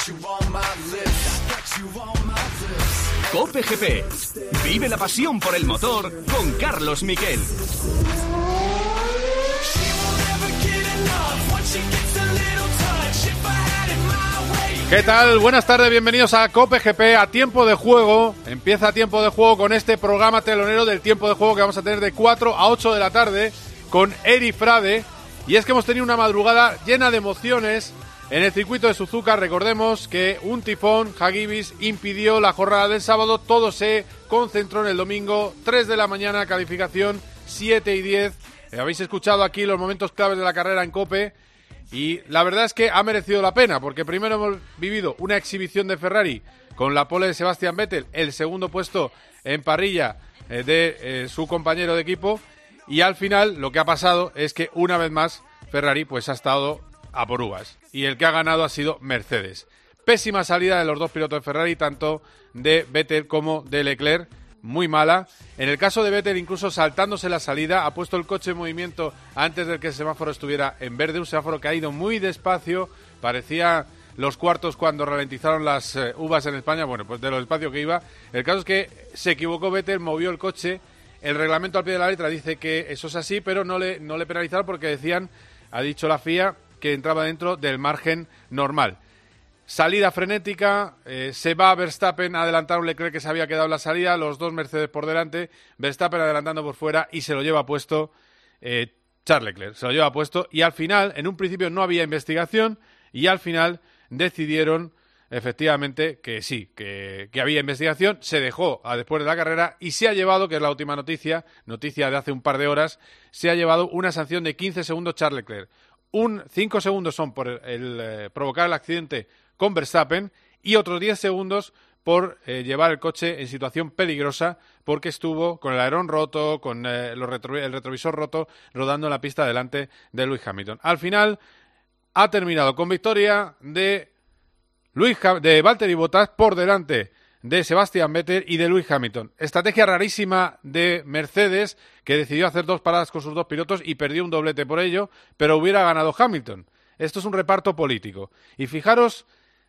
COPE GP. Vive la pasión por el motor con Carlos Miquel. ¿Qué tal? Buenas tardes, bienvenidos a COPE GP, a Tiempo de Juego. Empieza Tiempo de Juego con este programa telonero del Tiempo de Juego que vamos a tener de 4 a 8 de la tarde con Eri Frade. Y es que hemos tenido una madrugada llena de emociones en el circuito de Suzuka. Recordemos que un tifón, Hagibis, impidió la jornada del sábado. Todo se concentró en el domingo, 3 de la mañana, calificación 7 y 10. Habéis escuchado aquí los momentos claves de la carrera en COPE. Y la verdad es que ha merecido la pena, porque primero hemos vivido una exhibición de Ferrari con la pole de Sebastian Vettel, el segundo puesto en parrilla de su compañero de equipo, y al final lo que ha pasado es que una vez más Ferrari pues ha estado a por uvas, y el que ha ganado ha sido Mercedes. Pésima salida de los dos pilotos de Ferrari, tanto de Vettel como de Leclerc, muy mala. En el caso de Vettel, incluso saltándose la salida, ha puesto el coche en movimiento antes de que el semáforo estuviera en verde, un semáforo que ha ido muy despacio, parecía los cuartos cuando ralentizaron las uvas en España, bueno, pues de lo despacio que iba. El caso es que se equivocó Vettel, movió el coche, el reglamento al pie de la letra dice que eso es así, pero no le penalizaron porque decían, ha dicho la FIA, que entraba dentro del margen normal. Salida frenética, se va Verstappen a adelantar un Leclerc que se había quedado en la salida, los dos Mercedes por delante, Verstappen adelantando por fuera y se lo lleva puesto Charles Leclerc, se lo lleva puesto y al final, en un principio no había investigación y al final decidieron efectivamente que sí, que había investigación, se dejó a después de la carrera y se ha llevado, que es la última noticia de hace un par de horas, se ha llevado una sanción de 15 segundos Charles Leclerc. 5 segundos son por el provocar el accidente con Verstappen y otros 10 segundos por llevar el coche en situación peligrosa porque estuvo con el alerón roto, con el retrovisor roto, rodando en la pista delante de Lewis Hamilton. Al final ha terminado con victoria de Valtteri Bottas por delante de Sebastian Vettel y de Lewis Hamilton. Estrategia rarísima de Mercedes, que decidió hacer 2 paradas con sus 2 pilotos y perdió un doblete por ello, pero hubiera ganado Hamilton. Esto es un reparto político. Y fijaros,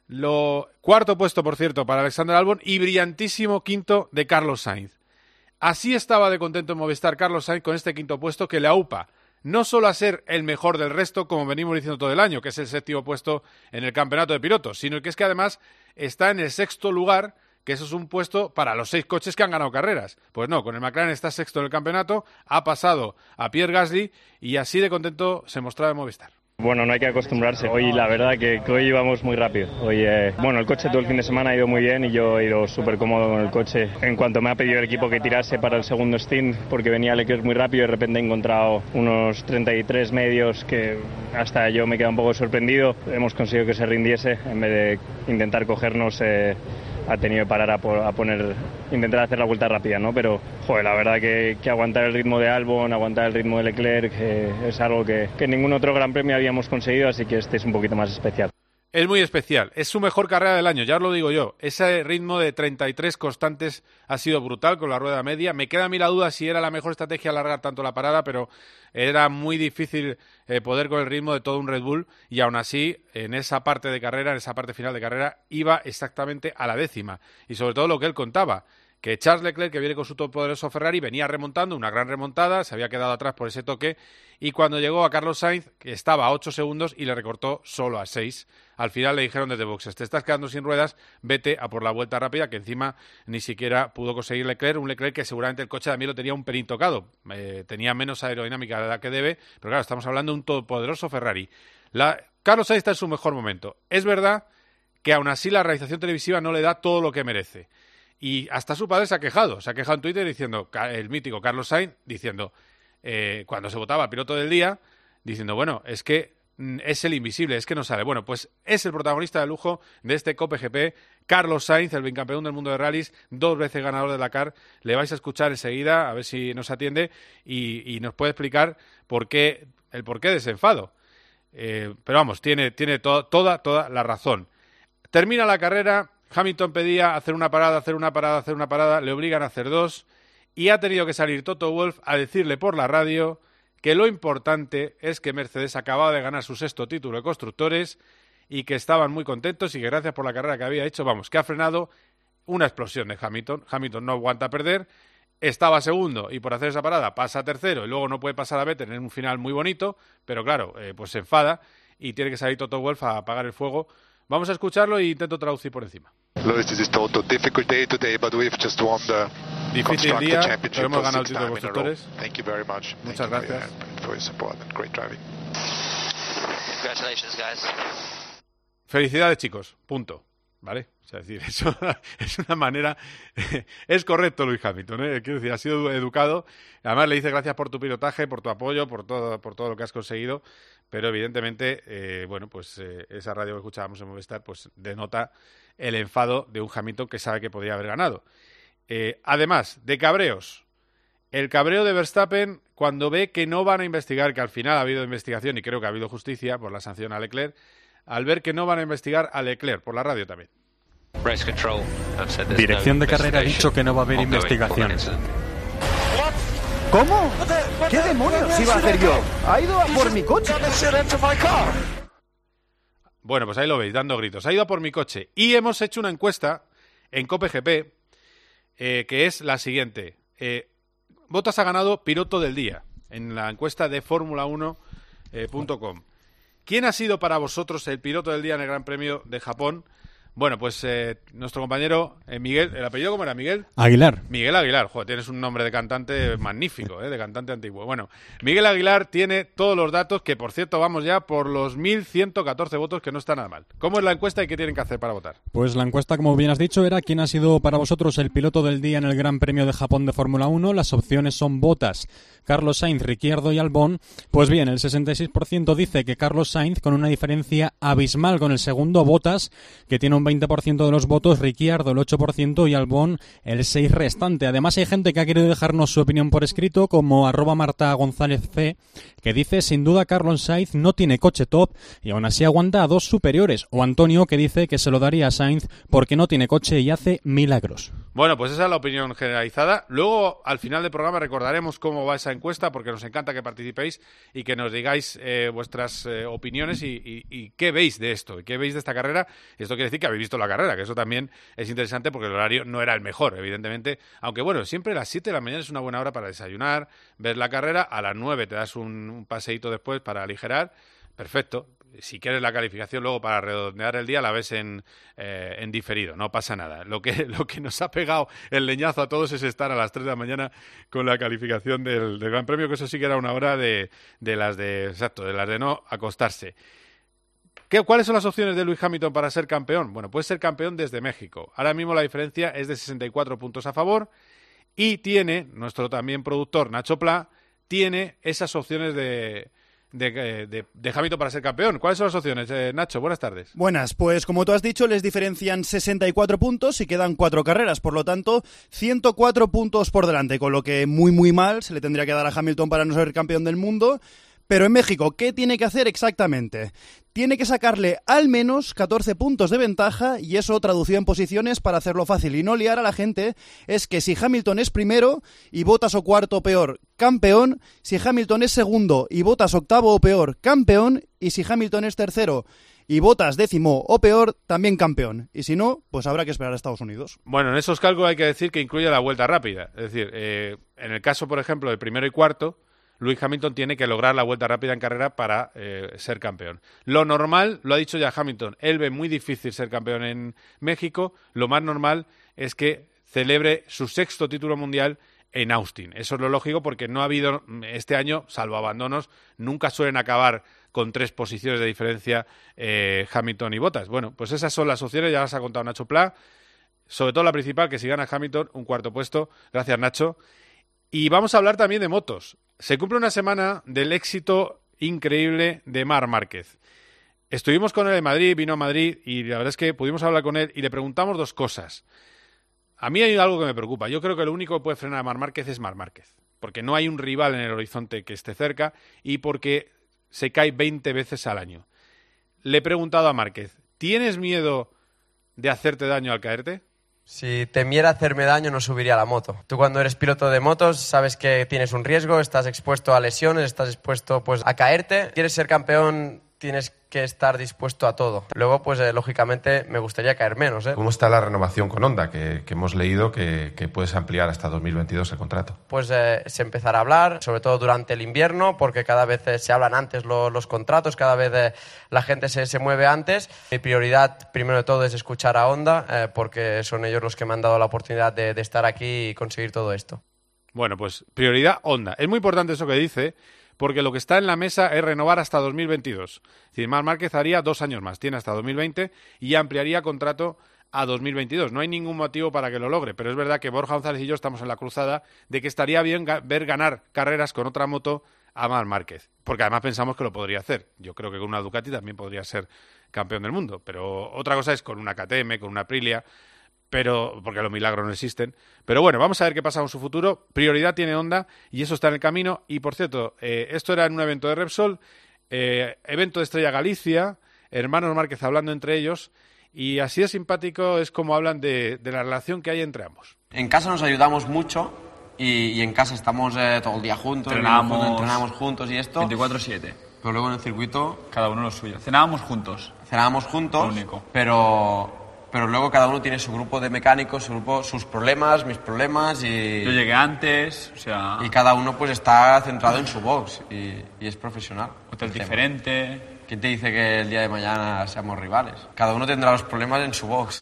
cuarto puesto, por cierto, para Alexander Albon y brillantísimo quinto de Carlos Sainz. Así estaba de contento en Movistar Carlos Sainz con este quinto puesto que le aupa no solo a ser el mejor del resto, como venimos diciendo todo el año, que es el 7º puesto en el campeonato de pilotos, sino que es que además está en el 6º lugar, que eso es un puesto para los 6 coches que han ganado carreras. Pues no, con el McLaren está 6º en el campeonato, ha pasado a Pierre Gasly y así de contento se mostraba en Movistar. Bueno, no hay que acostumbrarse. Hoy la verdad que hoy íbamos muy rápido. Hoy, el coche todo el fin de semana ha ido muy bien y yo he ido súper cómodo con el coche. En cuanto me ha pedido el equipo que tirase para el segundo stint, porque venía Leclerc muy rápido y de repente he encontrado unos 33 medios que hasta yo me quedé un poco sorprendido. Hemos conseguido que se rindiese en vez de intentar cogernos. Ha tenido que parar intentar hacer la vuelta rápida, ¿no? Pero, la verdad que aguantar el ritmo de Albon, aguantar el ritmo de Leclerc, es algo que en ningún otro Gran Premio habíamos conseguido, así que este es un poquito más especial. Es muy especial, es su mejor carrera del año, ya os lo digo yo. Ese ritmo de 33 constantes ha sido brutal con la rueda media. Me queda a mí la duda si era la mejor estrategia alargar tanto la parada, pero era muy difícil poder con el ritmo de todo un Red Bull y aún así en esa parte de carrera, en esa parte final de carrera, iba exactamente a la décima. Y sobre todo lo que él contaba, que Charles Leclerc, que viene con su todopoderoso Ferrari, venía remontando, una gran remontada, se había quedado atrás por ese toque, y cuando llegó a Carlos Sainz, que estaba a 8 segundos y le recortó solo a 6, al final le dijeron desde boxes, te estás quedando sin ruedas, vete a por la vuelta rápida, que encima ni siquiera pudo conseguir Leclerc, un Leclerc que seguramente el coche también lo tenía un pelín tocado, tenía menos aerodinámica de la que debe, pero claro, estamos hablando de un todopoderoso Ferrari. Carlos Sainz está en su mejor momento. Es verdad que aún así la realización televisiva no le da todo lo que merece. Y hasta su padre se ha quejado en Twitter diciendo, el mítico Carlos Sainz, diciendo, cuando se votaba piloto del día, diciendo, bueno, es que es el invisible, es que no sale. Bueno, pues es el protagonista de lujo de este COPE GP, Carlos Sainz, el bicampeón del mundo de rallies, 2 veces ganador de Dakar. Le vais a escuchar enseguida, a ver si nos atiende y nos puede explicar el porqué de ese enfado. Pero vamos, tiene toda la razón. Termina la carrera, Hamilton pedía hacer una parada, le obligan a hacer 2 y ha tenido que salir Toto Wolff a decirle por la radio que lo importante es que Mercedes acababa de ganar su 6º título de constructores y que estaban muy contentos y que gracias por la carrera que había hecho, vamos, que ha frenado una explosión de Hamilton. Hamilton no aguanta perder, estaba segundo y por hacer esa parada pasa a tercero y luego no puede pasar a Vettel en un final muy bonito, pero claro, pues se enfada y tiene que salir Toto Wolff a apagar el fuego. Vamos a escucharlo e intento traducir por encima. Difícil día, pero hemos ganado el título de constructores. Muchas gracias. Felicidades, chicos. Punto. ¿Vale? O sea, es decir, eso es una manera... es correcto, Lewis Hamilton, ¿eh? Quiero decir, ha sido educado. Además, le dice gracias por tu pilotaje, por tu apoyo, por todo lo que has conseguido. Pero, evidentemente, esa radio que escuchábamos en Movistar, pues denota el enfado de un Hamilton que sabe que podía haber ganado. Además, de cabreos. El cabreo de Verstappen cuando ve que no van a investigar, que al final ha habido investigación y creo que ha habido justicia por la sanción a Leclerc, al ver que no van a investigar a Leclerc, por la radio también. Dirección de carrera ha dicho que no va a haber investigaciones. ¿Cómo? ¿Qué demonios iba a hacer yo? Ha ido a por mi coche. Bueno, pues ahí lo veis, dando gritos. Ha ido a por mi coche. Y hemos hecho una encuesta en COPE-GP que es la siguiente. Bottas ha ganado piloto del día en la encuesta de Formula1.com. ¿Quién ha sido para vosotros el piloto del día en el Gran Premio de Japón? Bueno, pues nuestro compañero Miguel, ¿el apellido cómo era? ¿Miguel? Aguilar. Miguel Aguilar, joder, tienes un nombre de cantante magnífico, de cantante antiguo. Bueno, Miguel Aguilar tiene todos los datos, que por cierto vamos ya por los 1.114 votos, que no está nada mal. ¿Cómo es la encuesta y qué tienen que hacer para votar? Pues la encuesta, como bien has dicho, era quién ha sido para vosotros el piloto del día en el Gran Premio de Japón de Fórmula 1. Las opciones son Bottas, Carlos Sainz, Ricciardo y Albon. Pues bien, el 66% dice que Carlos Sainz, con una diferencia abismal con el segundo, Bottas, que tiene un 20% de los votos, Ricciardo el 8% y Albon el 6% restante. Además hay gente que ha querido dejarnos su opinión por escrito, como @MartaGonzálezC, que dice, sin duda Carlos Sainz no tiene coche top y aún así aguanta a dos superiores. O Antonio, que dice que se lo daría a Sainz porque no tiene coche y hace milagros. Bueno, pues esa es la opinión generalizada. Luego, al final del programa, recordaremos cómo va esa encuesta, porque nos encanta que participéis y que nos digáis vuestras opiniones y qué veis de esto, y qué veis de esta carrera. Esto quiere decir que habéis visto la carrera, que eso también es interesante porque el horario no era el mejor, evidentemente. Aunque bueno, siempre a las 7 de la mañana es una buena hora para desayunar, ver la carrera. A las 9 te das un paseíto después para aligerar. Perfecto. Si quieres la calificación luego para redondear el día la ves en diferido, no pasa nada. Lo que nos ha pegado el leñazo a todos es estar a las 3 de la mañana con la calificación del Gran Premio, que eso sí que era una hora de las de no acostarse. ¿Cuáles son las opciones de Lewis Hamilton para ser campeón? Bueno, puede ser campeón desde México. Ahora mismo la diferencia es de 64 puntos a favor y tiene, nuestro también productor Nacho Pla, tiene esas opciones de Hamilton para ser campeón. ¿Cuáles son las opciones, Nacho? Buenas tardes. Buenas, pues como tú has dicho, les diferencian 64 puntos y quedan 4 carreras, por lo tanto 104 puntos por delante, con lo que muy mal se le tendría que dar a Hamilton para no ser campeón del mundo. Pero en México, ¿qué tiene que hacer exactamente? Tiene que sacarle al menos 14 puntos de ventaja, y eso traducido en posiciones para hacerlo fácil y no liar a la gente es que si Hamilton es primero y Bottas o cuarto o peor, campeón; si Hamilton es segundo y Bottas octavo o peor, campeón; y si Hamilton es tercero y Bottas décimo o peor, también campeón. Y si no, pues habrá que esperar a Estados Unidos. Bueno, en esos cálculos hay que decir que incluye la vuelta rápida. Es decir, en el caso, por ejemplo, del primero y cuarto, Lewis Hamilton tiene que lograr la vuelta rápida en carrera para ser campeón. Lo normal, lo ha dicho ya Hamilton, él ve muy difícil ser campeón en México. Lo más normal es que celebre su 6º título mundial en Austin. Eso es lo lógico, porque no ha habido este año, salvo abandonos, nunca suelen acabar con 3 posiciones de diferencia Hamilton y Bottas. Bueno, pues esas son las opciones, ya las ha contado Nacho Pla. Sobre todo la principal, que si gana Hamilton, un 4º puesto. Gracias, Nacho. Y vamos a hablar también de motos. Se cumple una semana del éxito increíble de Marc Márquez. Estuvimos con él en Madrid, vino a Madrid y la verdad es que pudimos hablar con él y le preguntamos 2 cosas. A mí hay algo que me preocupa. Yo creo que lo único que puede frenar a Marc Márquez es Marc Márquez, porque no hay un rival en el horizonte que esté cerca y porque se cae 20 veces al año. Le he preguntado a Márquez, ¿tienes miedo de hacerte daño al caerte? Si temiera hacerme daño no subiría a la moto. Tú cuando eres piloto de motos sabes que tienes un riesgo, estás expuesto a lesiones, estás expuesto a caerte. ¿Quieres ser campeón? Tienes que estar dispuesto a todo. Luego, pues lógicamente me gustaría caer menos. ¿Cómo está la renovación con Honda? Que hemos leído que puedes ampliar hasta 2022 el contrato. Pues se empezará a hablar, sobre todo durante el invierno, porque cada vez se hablan antes los contratos, cada vez la gente se mueve antes. Mi prioridad, primero de todo, es escuchar a Honda, porque son ellos los que me han dado la oportunidad de estar aquí y conseguir todo esto. Bueno, pues prioridad Honda. Es muy importante eso que dice, porque lo que está en la mesa es renovar hasta 2022. Es decir, Marc Márquez haría 2 años más, tiene hasta 2020 y ampliaría contrato a 2022. No hay ningún motivo para que lo logre, pero es verdad que Borja González y yo estamos en la cruzada de que estaría bien ver ganar carreras con otra moto a Marc Márquez, porque además pensamos que lo podría hacer. Yo creo que con una Ducati también podría ser campeón del mundo, pero otra cosa es con una KTM, con una Aprilia, pero porque los milagros no existen. Pero bueno, vamos a ver qué pasa con su futuro. Prioridad tiene Honda y eso está en el camino. Y por cierto, esto era en un evento de Repsol, evento de Estrella Galicia, hermanos Márquez hablando entre ellos, y así de simpático es como hablan de la relación que hay entre ambos. En casa nos ayudamos mucho y en casa estamos todo el día juntos, entrenamos juntos y esto. 24/7. Pero luego en el circuito Cada uno lo suyo. Cenábamos juntos. Lo único. Pero luego cada uno tiene su grupo de mecánicos, sus problemas, mis problemas y... Yo llegué antes, o sea... Y cada uno pues está centrado en su box y es profesional. Hotel diferente... ¿Quién te dice que el día de mañana seamos rivales? Cada uno tendrá los problemas en su box.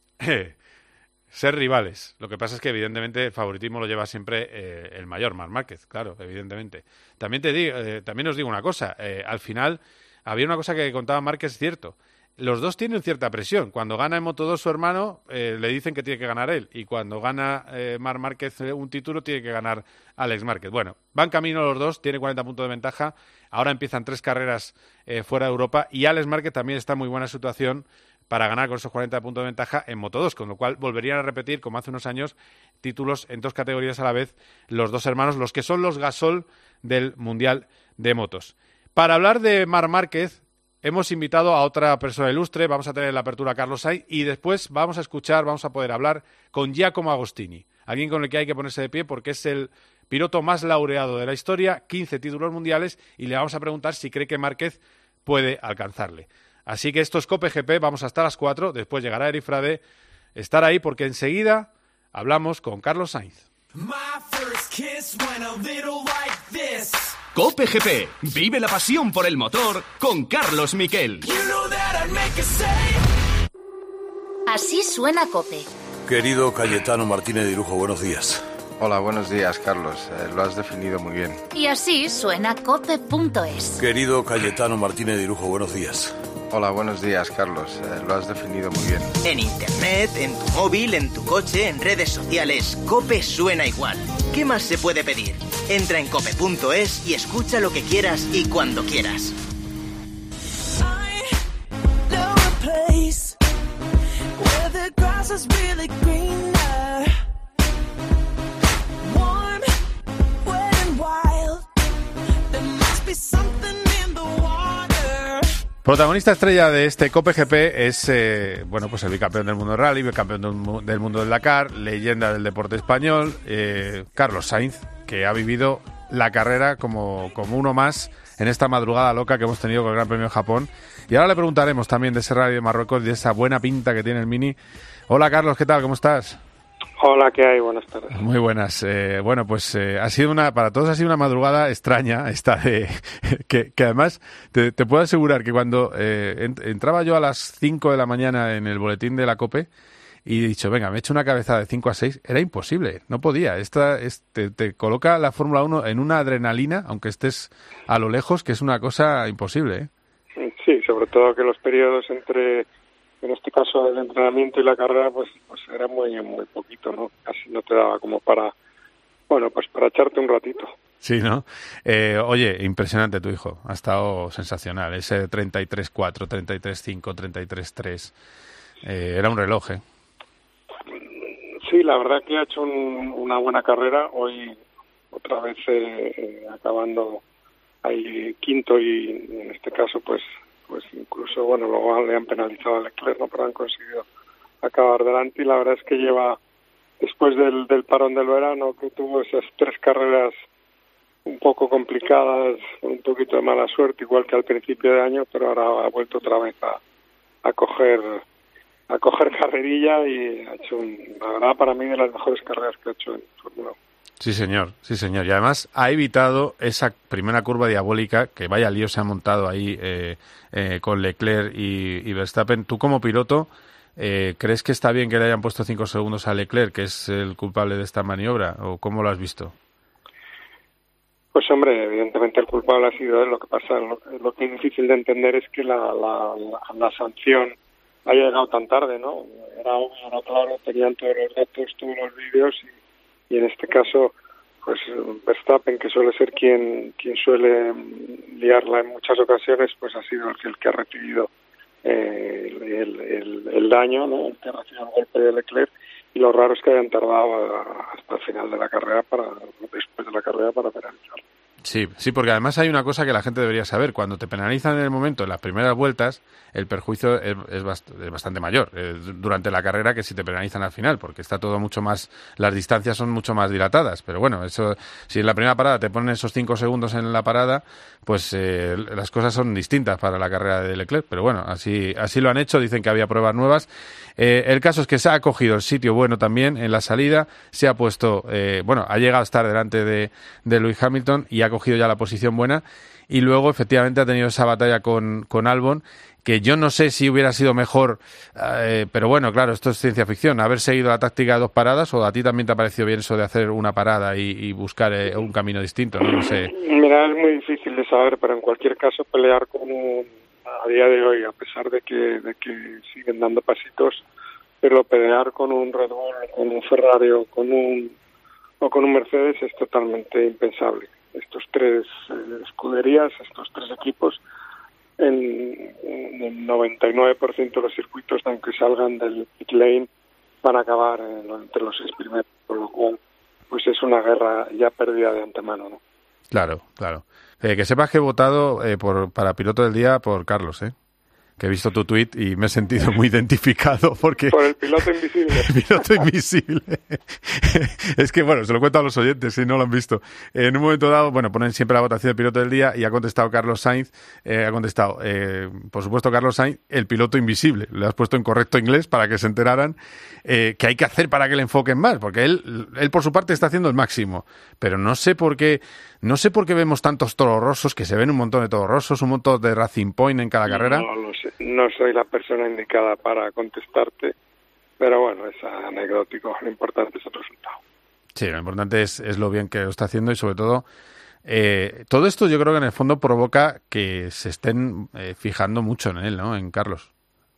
Ser rivales. Lo que pasa es que evidentemente el favoritismo lo lleva siempre el mayor, Marc Márquez, claro, evidentemente. También os digo una cosa, al final había una cosa que contaba Márquez, es cierto. Los dos tienen cierta presión. Cuando gana en Moto2 su hermano, le dicen que tiene que ganar él. Y cuando gana Marc Márquez un título, tiene que ganar Alex Márquez. Bueno, van camino los dos, tiene 40 puntos de ventaja. Ahora empiezan 3 carreras fuera de Europa. Y Alex Márquez también está en muy buena situación para ganar con esos 40 puntos de ventaja en Moto2. Con lo cual volverían a repetir, como hace unos años, títulos en 2 categorías a la vez, los dos hermanos, los que son los Gasol del Mundial de Motos. Para hablar de Marc Márquez, hemos invitado a otra persona ilustre, vamos a tener en la apertura a Carlos Sainz y después vamos a poder hablar con Giacomo Agostini, alguien con el que hay que ponerse de pie porque es el piloto más laureado de la historia, 15 títulos mundiales, y le vamos a preguntar si cree que Márquez puede alcanzarle. Así que esto es COPE GP, vamos hasta las 4, después llegará Eric Frade, estar ahí porque enseguida hablamos con Carlos Sainz. COPE GP. Vive la pasión por el motor con Carlos Miquel. Así suena COPE. Querido Cayetano Martínez de Irujo, buenos días. Hola, buenos días, Carlos. Lo has definido muy bien. Y así suena COPE.es. Querido Cayetano Martínez de Irujo, buenos días. Hola, buenos días, Carlos. Lo has definido muy bien. En internet, en tu móvil, en tu coche, en redes sociales, COPE suena igual. ¿Qué más se puede pedir? Entra en cope.es y escucha lo que quieras y cuando quieras. Protagonista estrella de este COPE GP es pues el bicampeón del mundo de rally, bicampeón del mundo del Dakar, leyenda del deporte español, Carlos Sainz, que ha vivido la carrera como uno más en esta madrugada loca que hemos tenido con el Gran Premio de Japón. Y ahora le preguntaremos también de ese rally de Marruecos y de esa buena pinta que tiene el Mini. Hola Carlos, ¿qué tal? ¿Cómo estás? Hola, ¿qué hay? Buenas tardes. Muy buenas. Ha sido para todos ha sido una madrugada extraña esta que además te puedo asegurar que cuando entraba yo a las 5 de la mañana en el boletín de la COPE y he dicho, venga, me he hecho una cabezada de 5 a 6, era imposible, no podía. Te coloca la Fórmula 1 en una adrenalina, aunque estés a lo lejos, que es una cosa imposible, ¿eh? Sí, sobre todo que los periodos entre, en este caso, el entrenamiento y la carrera, pues era muy poquito, ¿no? Casi no te daba como para echarte un ratito. Sí, ¿no? Oye, impresionante tu hijo, ha estado sensacional, ese 33-4, 33-5, 33-3, era un reloj, ¿eh? Sí, la verdad que ha hecho una buena carrera, hoy otra vez acabando ahí quinto y en este caso pues incluso, luego le han penalizado a Leclerc, ¿no? Pero han conseguido acabar delante y la verdad es que lleva, después del parón del verano, que tuvo esas 3 carreras un poco poco complicadas, con un poquito de mala suerte, igual que al principio de año, pero ahora ha vuelto otra vez a coger carrerilla y ha hecho, la verdad, para mí de las mejores carreras que ha hecho en Fórmula 1. Sí, señor, sí, señor. Y además ha evitado esa primera curva diabólica, que vaya lío se ha montado ahí con Leclerc y Verstappen. Tú como piloto, ¿crees que está bien que le hayan puesto 5 segundos a Leclerc, que es el culpable de esta maniobra? ¿O cómo lo has visto? Pues hombre, evidentemente el culpable ha sido él. Lo que pasa, lo que es difícil de entender es que la sanción haya llegado tan tarde, ¿no? Era obvio, era claro, tenían todos los datos, todos los vídeos y en este caso, pues Verstappen, que suele ser quien suele liarla en muchas ocasiones, pues ha sido el que ha recibido el daño, ¿no? El que ha recibido el golpe de Leclerc, y lo raro es que hayan tardado hasta el final de la carrera después de la carrera para penalizarlo. Sí, porque además hay una cosa que la gente debería saber. Cuando te penalizan en el momento, en las primeras vueltas, el perjuicio es bastante mayor durante la carrera que si te penalizan al final, porque está todo mucho más, las distancias son mucho más dilatadas. Pero bueno, eso, si en la primera parada te ponen esos 5 segundos en la parada, pues las cosas son distintas para la carrera de Leclerc. Pero bueno, así lo han hecho, dicen que había pruebas nuevas. El caso es que se ha cogido el sitio bueno también en la salida, se ha puesto, ha llegado a estar delante de Lewis Hamilton y ha cogido ya la posición buena, y luego efectivamente ha tenido esa batalla con Albon, que yo no sé si hubiera sido mejor, pero bueno, claro, esto es ciencia ficción, haber seguido la táctica de 2 paradas, o a ti también te ha parecido bien eso de hacer una parada y buscar un camino distinto, no sé. Mira, es muy difícil de saber, pero en cualquier caso pelear a día de hoy, a pesar de que siguen dando pasitos, pero pelear con un Red Bull, con un Ferrari o con un Mercedes es totalmente impensable. Estos 3 escuderías, estos 3 equipos, en el 99% de los circuitos, aunque salgan del pit lane, van a acabar entre los 6 primeros, por lo cual pues es una guerra ya perdida de antemano, ¿no? Claro. Que sepas que he votado para piloto del día por Carlos, que he visto tu tuit y me he sentido muy identificado porque... Por el piloto invisible. El piloto invisible. Es que, bueno, se lo cuento a los oyentes si no lo han visto. En un momento dado, ponen siempre la votación del piloto del día y ha contestado Carlos Sainz, por supuesto, Carlos Sainz, el piloto invisible. Le has puesto en correcto inglés para que se enteraran que hay que hacer para que le enfoquen más, porque él por su parte está haciendo el máximo. Pero no sé por qué vemos tantos toros rosos, que se ven un montón de toros rosos, un montón de Racing Point en cada carrera. No lo sé. No soy la persona indicada para contestarte, pero bueno, es anecdótico. Lo importante es el resultado. Sí, lo importante es lo bien que lo está haciendo y sobre todo todo esto yo creo que en el fondo provoca que se estén fijando mucho en él, ¿no? En Carlos.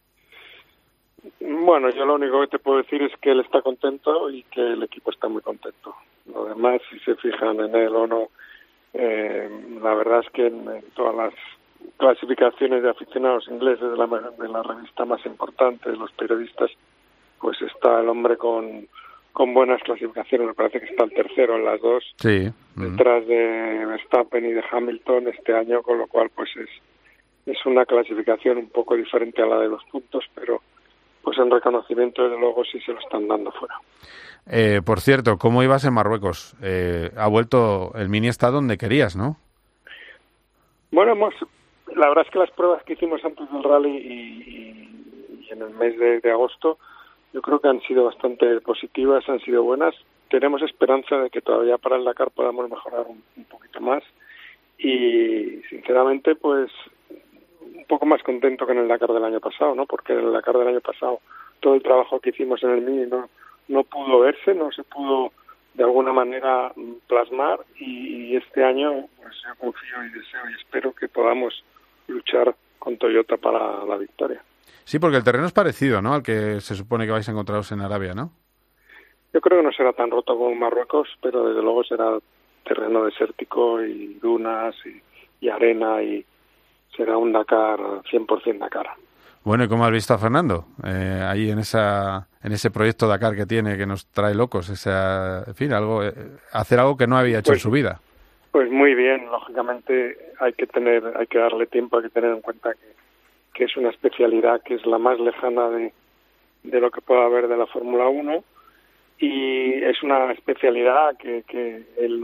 Bueno, yo lo único que te puedo decir es que él está contento y que el equipo está muy contento. Lo demás, si se fijan en él o no, la verdad es que en todas las clasificaciones de aficionados ingleses de la revista más importante, de los periodistas, pues está el hombre con buenas clasificaciones. Me parece que está el tercero en las 2, sí, detrás de Verstappen y de Hamilton este año, con lo cual pues es una clasificación un poco diferente a la de los puntos, pero pues en reconocimiento desde luego sí se lo están dando fuera. Por cierto, ¿cómo ibas en Marruecos? Ha vuelto, el Mini está donde querías, ¿no? Bueno, la verdad es que las pruebas que hicimos antes del rally y en el mes de agosto, yo creo que han sido bastante positivas, han sido buenas. Tenemos esperanza de que todavía para el Dakar podamos mejorar un poquito más y sinceramente pues un poco más contento que en el Dakar del año pasado, ¿no? Porque en el Dakar del año pasado todo el trabajo que hicimos en el Mini no pudo verse, no se pudo de alguna manera plasmar y este año pues yo confío y deseo y espero que podamos luchar con Toyota para la victoria. Sí, porque el terreno es parecido, ¿no?, al que se supone que vais a encontraros en Arabia, ¿no? Yo creo que no será tan roto como Marruecos, pero desde luego será terreno desértico y dunas y arena y será un Dakar 100% Dakar. Bueno, ¿y cómo has visto a Fernando? Ahí en ese proyecto Dakar que tiene, que nos trae locos, en fin, hacer algo que no había hecho en su vida. Pues muy bien, lógicamente hay que darle tiempo, hay que tener en cuenta que es una especialidad que es la más lejana de lo que pueda haber de la Fórmula 1 y es una especialidad que él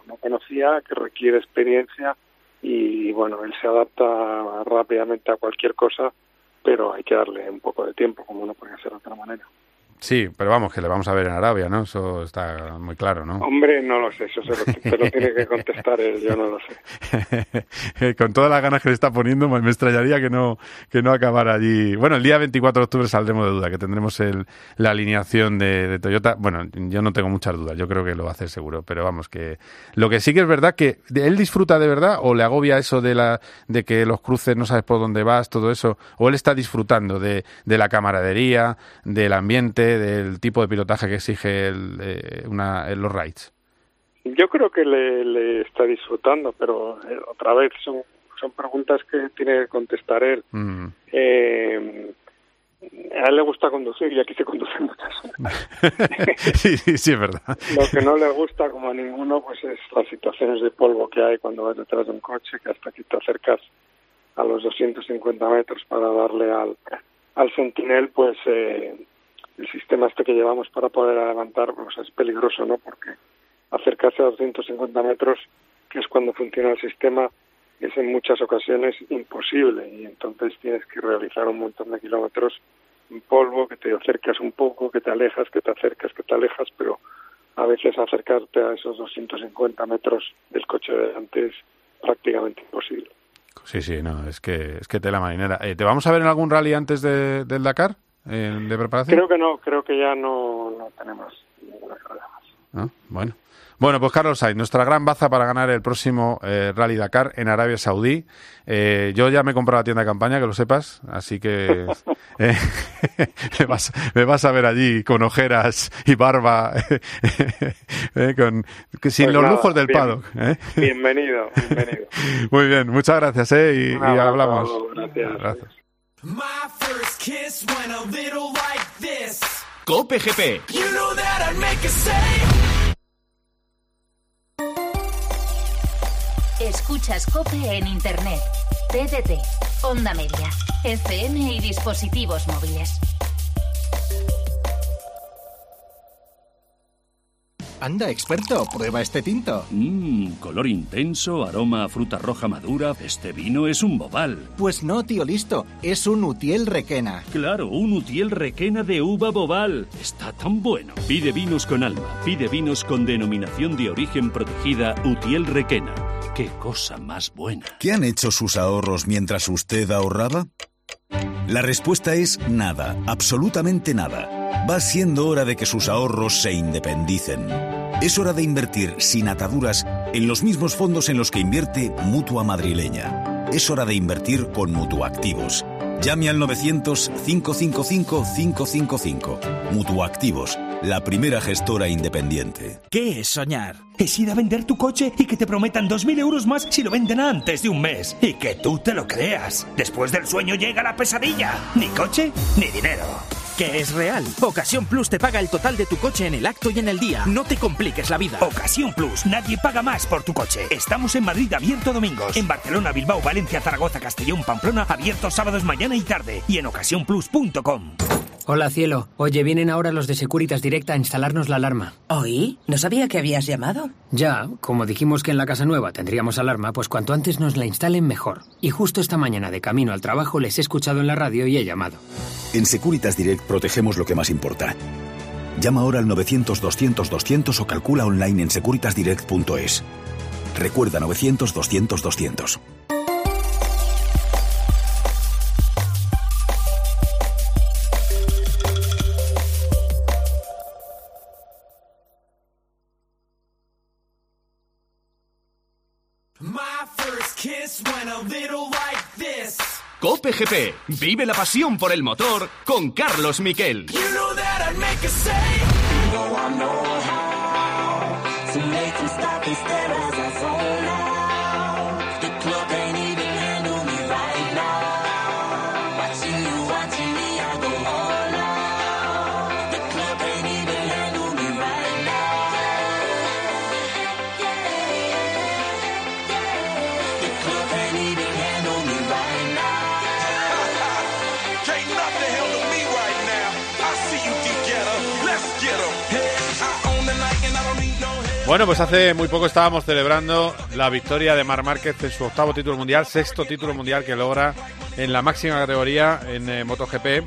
no conocía, que requiere experiencia y bueno, él se adapta rápidamente a cualquier cosa, pero hay que darle un poco de tiempo, como no puede ser de otra manera. Sí, pero vamos, que le vamos a ver en Arabia, ¿no? Eso está muy claro, ¿no? Hombre, no lo sé, eso te lo tiene que contestar él, yo no lo sé. Con todas las ganas que le está poniendo, me extrañaría que no acabara allí. Bueno, el día 24 de octubre saldremos de duda, que tendremos la alineación de Toyota. Bueno, yo no tengo muchas dudas, yo creo que lo va a hacer seguro, pero vamos, que lo que sí que es verdad, que él disfruta de verdad, o le agobia eso de que los cruces no sabes por dónde vas, todo eso, o él está disfrutando de la camaradería, del ambiente, del tipo de pilotaje que exige los rides. Yo creo que le está disfrutando, pero otra vez son preguntas que tiene que contestar él. A él le gusta conducir y aquí se conducen muchas horas. sí, es verdad. Lo que no le gusta, como a ninguno, pues es las situaciones de polvo que hay cuando vas detrás de un coche, que hasta que te acercas a los 250 metros para darle al Sentinel, pues el sistema que llevamos para poder levantar pues es peligroso, ¿no? Porque acercarse a 250 metros, que es cuando funciona el sistema, es en muchas ocasiones imposible, y entonces tienes que realizar un montón de kilómetros en polvo, que te acercas un poco, que te alejas, que te acercas, que te alejas, pero a veces acercarte a esos 250 metros del coche de delante es prácticamente imposible. Sí, no, es que tela marinera. ¿Te vamos a ver en algún rally antes del Dakar? ¿De preparación? Creo que no, creo que ya no tenemos ninguna carrera más. Bueno, pues Carlos Sainz, nuestra gran baza para ganar el próximo Rally Dakar en Arabia Saudí. Yo ya me he comprado la tienda de campaña, que lo sepas, así que me vas a ver allí con ojeras y barba, sin los lujos del paddock. Bienvenido. Muy bien, muchas gracias, y hablamos. Gracias. My first kiss went a little like this. COPE GP. You know that I'd make a save. Escuchas COPE en Internet, TDT, Onda Media, FM y dispositivos móviles. Anda, experto, prueba este tinto. Color intenso, aroma a fruta roja madura. Este vino es un bobal. Pues no, tío listo, es un Utiel Requena. Claro, un Utiel Requena de uva bobal. Está tan bueno. Pide vinos con alma, pide vinos con denominación de origen protegida Utiel Requena. ¡Qué cosa más buena! ¿Qué han hecho sus ahorros mientras usted ahorraba? La respuesta es nada, absolutamente nada. Va siendo hora de que sus ahorros se independicen. Es hora de invertir sin ataduras en los mismos fondos en los que invierte Mutua Madrileña. Es hora de invertir con Mutuactivos. Llame al 900-555-555. Mutuactivos, la primera gestora independiente. ¿Qué es soñar? Es ir a vender tu coche y que te prometan 2.000 euros más si lo venden antes de un mes. Y que tú te lo creas. Después del sueño llega la pesadilla. Ni coche, ni dinero. Que es real. Ocasión Plus te paga el total de tu coche en el acto y en el día. No te compliques la vida. Ocasión Plus. Nadie paga más por tu coche. Estamos en Madrid abierto domingos. En Barcelona, Bilbao, Valencia, Zaragoza, Castellón, Pamplona abiertos sábados mañana y tarde. Y en ocasiónplus.com. Hola, cielo. Oye, vienen ahora los de Securitas Direct a instalarnos la alarma. ¿Oí? ¿No sabía que habías llamado? Ya, como dijimos que en la casa nueva tendríamos alarma, pues cuanto antes nos la instalen mejor. Y justo esta mañana de camino al trabajo les he escuchado en la radio y he llamado. En Securitas Direct protegemos lo que más importa. Llama ahora al 900-200-200 o calcula online en securitasdirect.es. Recuerda 900-200-200. COPE GP. Vive la pasión por el motor con Carlos Miquel. Bueno, pues hace muy poco estábamos celebrando la victoria de Marc Márquez en su 8º título mundial, 6º título mundial que logra en la máxima categoría en MotoGP.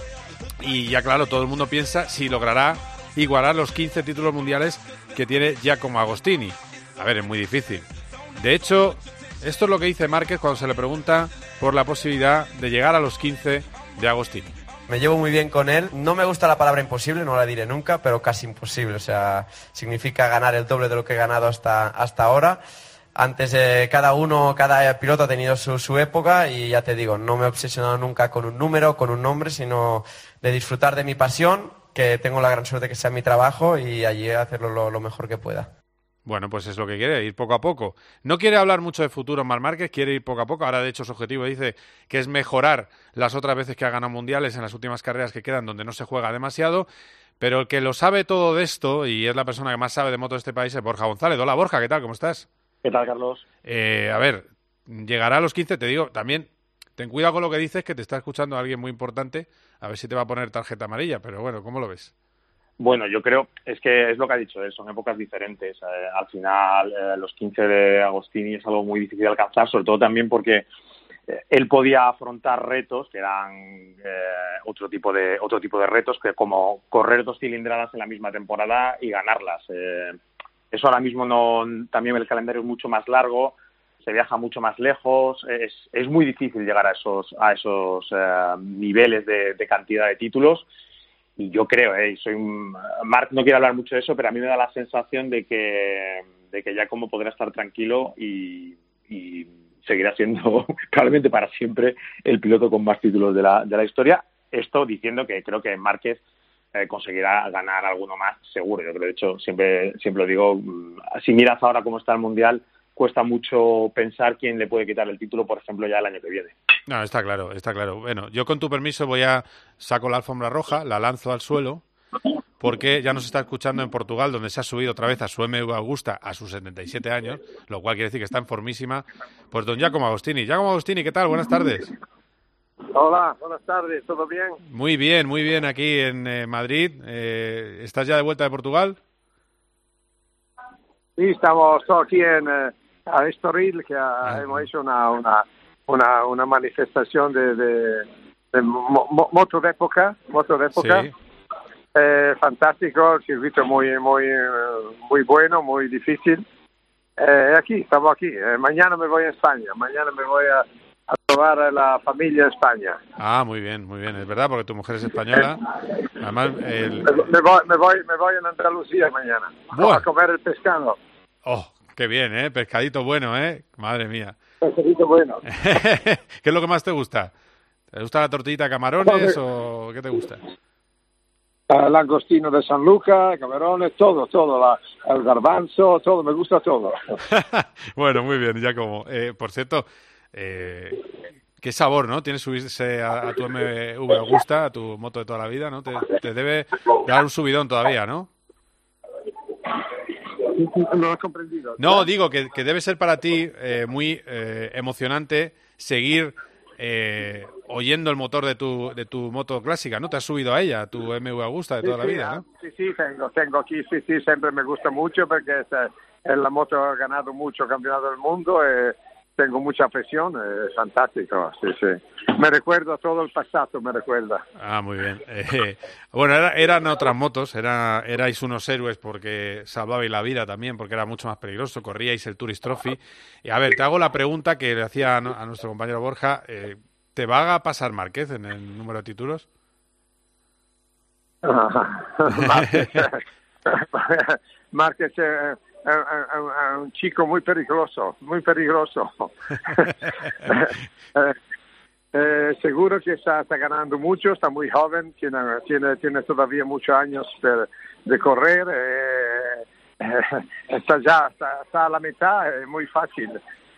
Y ya claro, todo el mundo piensa si logrará igualar los 15 títulos mundiales que tiene Giacomo Agostini. A ver, es muy difícil. De hecho, esto es lo que dice Márquez cuando se le pregunta por la posibilidad de llegar a los 15 de Agostini. Me llevo muy bien con él. No me gusta la palabra imposible, no la diré nunca, pero casi imposible. O sea, significa ganar el doble de lo que he ganado hasta ahora. Antes cada piloto ha tenido su época y ya te digo, no me he obsesionado nunca con un número, con un nombre, sino de disfrutar de mi pasión, que tengo la gran suerte que sea mi trabajo y allí hacerlo lo mejor que pueda. Bueno, pues es lo que quiere, ir poco a poco. No quiere hablar mucho de futuro Marc Márquez, quiere ir poco a poco. Ahora, de hecho, su objetivo dice que es mejorar las otras veces que ha ganado mundiales en las últimas carreras que quedan donde no se juega demasiado. Pero el que lo sabe todo de esto, y es la persona que más sabe de moto de este país, es Borja González. Hola, Borja, ¿qué tal? ¿Cómo estás? ¿Qué tal, Carlos? A ver, llegará a los 15, te digo, también ten cuidado con lo que dices, que te está escuchando alguien muy importante, a ver si te va a poner tarjeta amarilla, pero bueno, ¿cómo lo ves? Bueno, yo creo, es que es lo que ha dicho, son épocas diferentes. Al final, los 15 de Agostini es algo muy difícil de alcanzar, sobre todo también porque él podía afrontar retos que eran otro tipo de retos, que como correr 2 cilindradas en la misma temporada y ganarlas. Eso ahora mismo también el calendario es mucho más largo, se viaja mucho más lejos, es muy difícil llegar a esos niveles de cantidad de títulos. Y yo creo, Marc no quiere hablar mucho de eso, pero a mí me da la sensación de que Giacomo podrá estar tranquilo y seguirá siendo probablemente para siempre el piloto con más títulos de la historia. Esto diciendo que creo que Márquez conseguirá ganar alguno más, seguro. Yo creo, de hecho, siempre lo digo, si miras ahora cómo está el Mundial, cuesta mucho pensar quién le puede quitar el título, por ejemplo, ya el año que viene. No, está claro, está claro. Bueno, yo con tu permiso saco la alfombra roja, la lanzo al suelo, porque ya nos está escuchando en Portugal, donde se ha subido otra vez a su MV Augusta a sus 77 años, lo cual quiere decir que está en formísima, pues don Giacomo Agostini. Giacomo Agostini, ¿qué tal? Buenas tardes. Hola, buenas tardes, ¿todo bien? Muy bien, aquí en Madrid. ¿Estás ya de vuelta de Portugal? Sí, estamos aquí a Estoril, que hemos hecho una manifestación de moto de época. Sí. Fantástico, el circuito muy bueno, muy difícil. Estamos aquí. Mañana me voy a España, mañana me voy a probar a la familia en España. Ah, muy bien, es verdad, porque tu mujer es española. Además, me voy a Andalucía mañana. Vamos a comer el pescado. Oh, qué bien, pescadito bueno, madre mía. Pescadito bueno. ¿Qué es lo que más te gusta? ¿Te gusta la tortillita de camarones o qué te gusta? Langostino de San Luca, camarones, todo, el garbanzo, todo, me gusta todo. Bueno, muy bien, Giacomo. Por cierto, qué sabor, ¿no? Tienes subirse a tu MV Augusta, a tu moto de toda la vida, ¿no? Te debe dar un subidón todavía, ¿no? No has comprendido. No, digo que debe ser para ti muy emocionante seguir oyendo el motor de tu moto clásica, ¿no? Te has subido a ella, a tu MV Augusta de toda la vida, ¿no? Sí, tengo aquí, siempre me gusta mucho porque la moto ha ganado mucho campeonato del mundo, tengo mucha afición, es fantástico, sí. Me recuerda todo el pasado, me recuerda. Ah, muy bien. Bueno, eran otras motos, erais unos héroes porque salvabais la vida también, porque era mucho más peligroso, corríais el Tourist Trophy. Y a ver, te hago la pregunta que le hacía a nuestro compañero Borja, ¿te va a pasar Márquez en el número de títulos? Márquez es un chico muy peligroso. Seguro que está ganando mucho, está muy joven, tiene todavía muchos años de correr, está a la mitad, es muy fácil,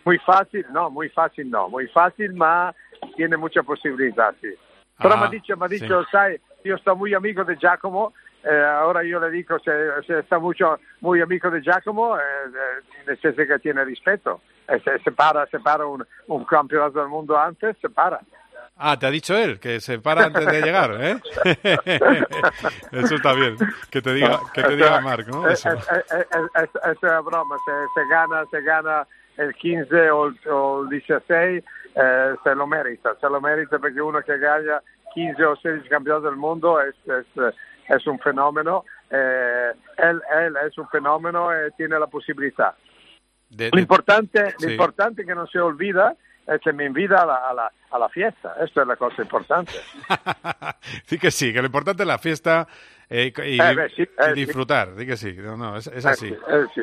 ma tiene mucha posibilidad, sí. Pero me ha dicho, sai, yo estoy muy amigo de Giacomo, ahora yo le digo, se está muy amigo de Giacomo, necesita que tiene respeto. Se para un campeonato del mundo antes, se para. Ah, te ha dicho él, que se para antes de llegar, ¿eh? Eso está bien, que te diga Marc, ¿no? Es broma, se gana el 15 o el 16, se lo merita porque uno que gana 15 o 16 campeonatos del mundo es un fenómeno, él es un fenómeno y tiene la posibilidad. Lo importante que no se olvida es que me invita a la fiesta. Esto es la cosa importante. Sí, que lo importante es la fiesta y disfrutar. Sí que sí. No, es así. Sí.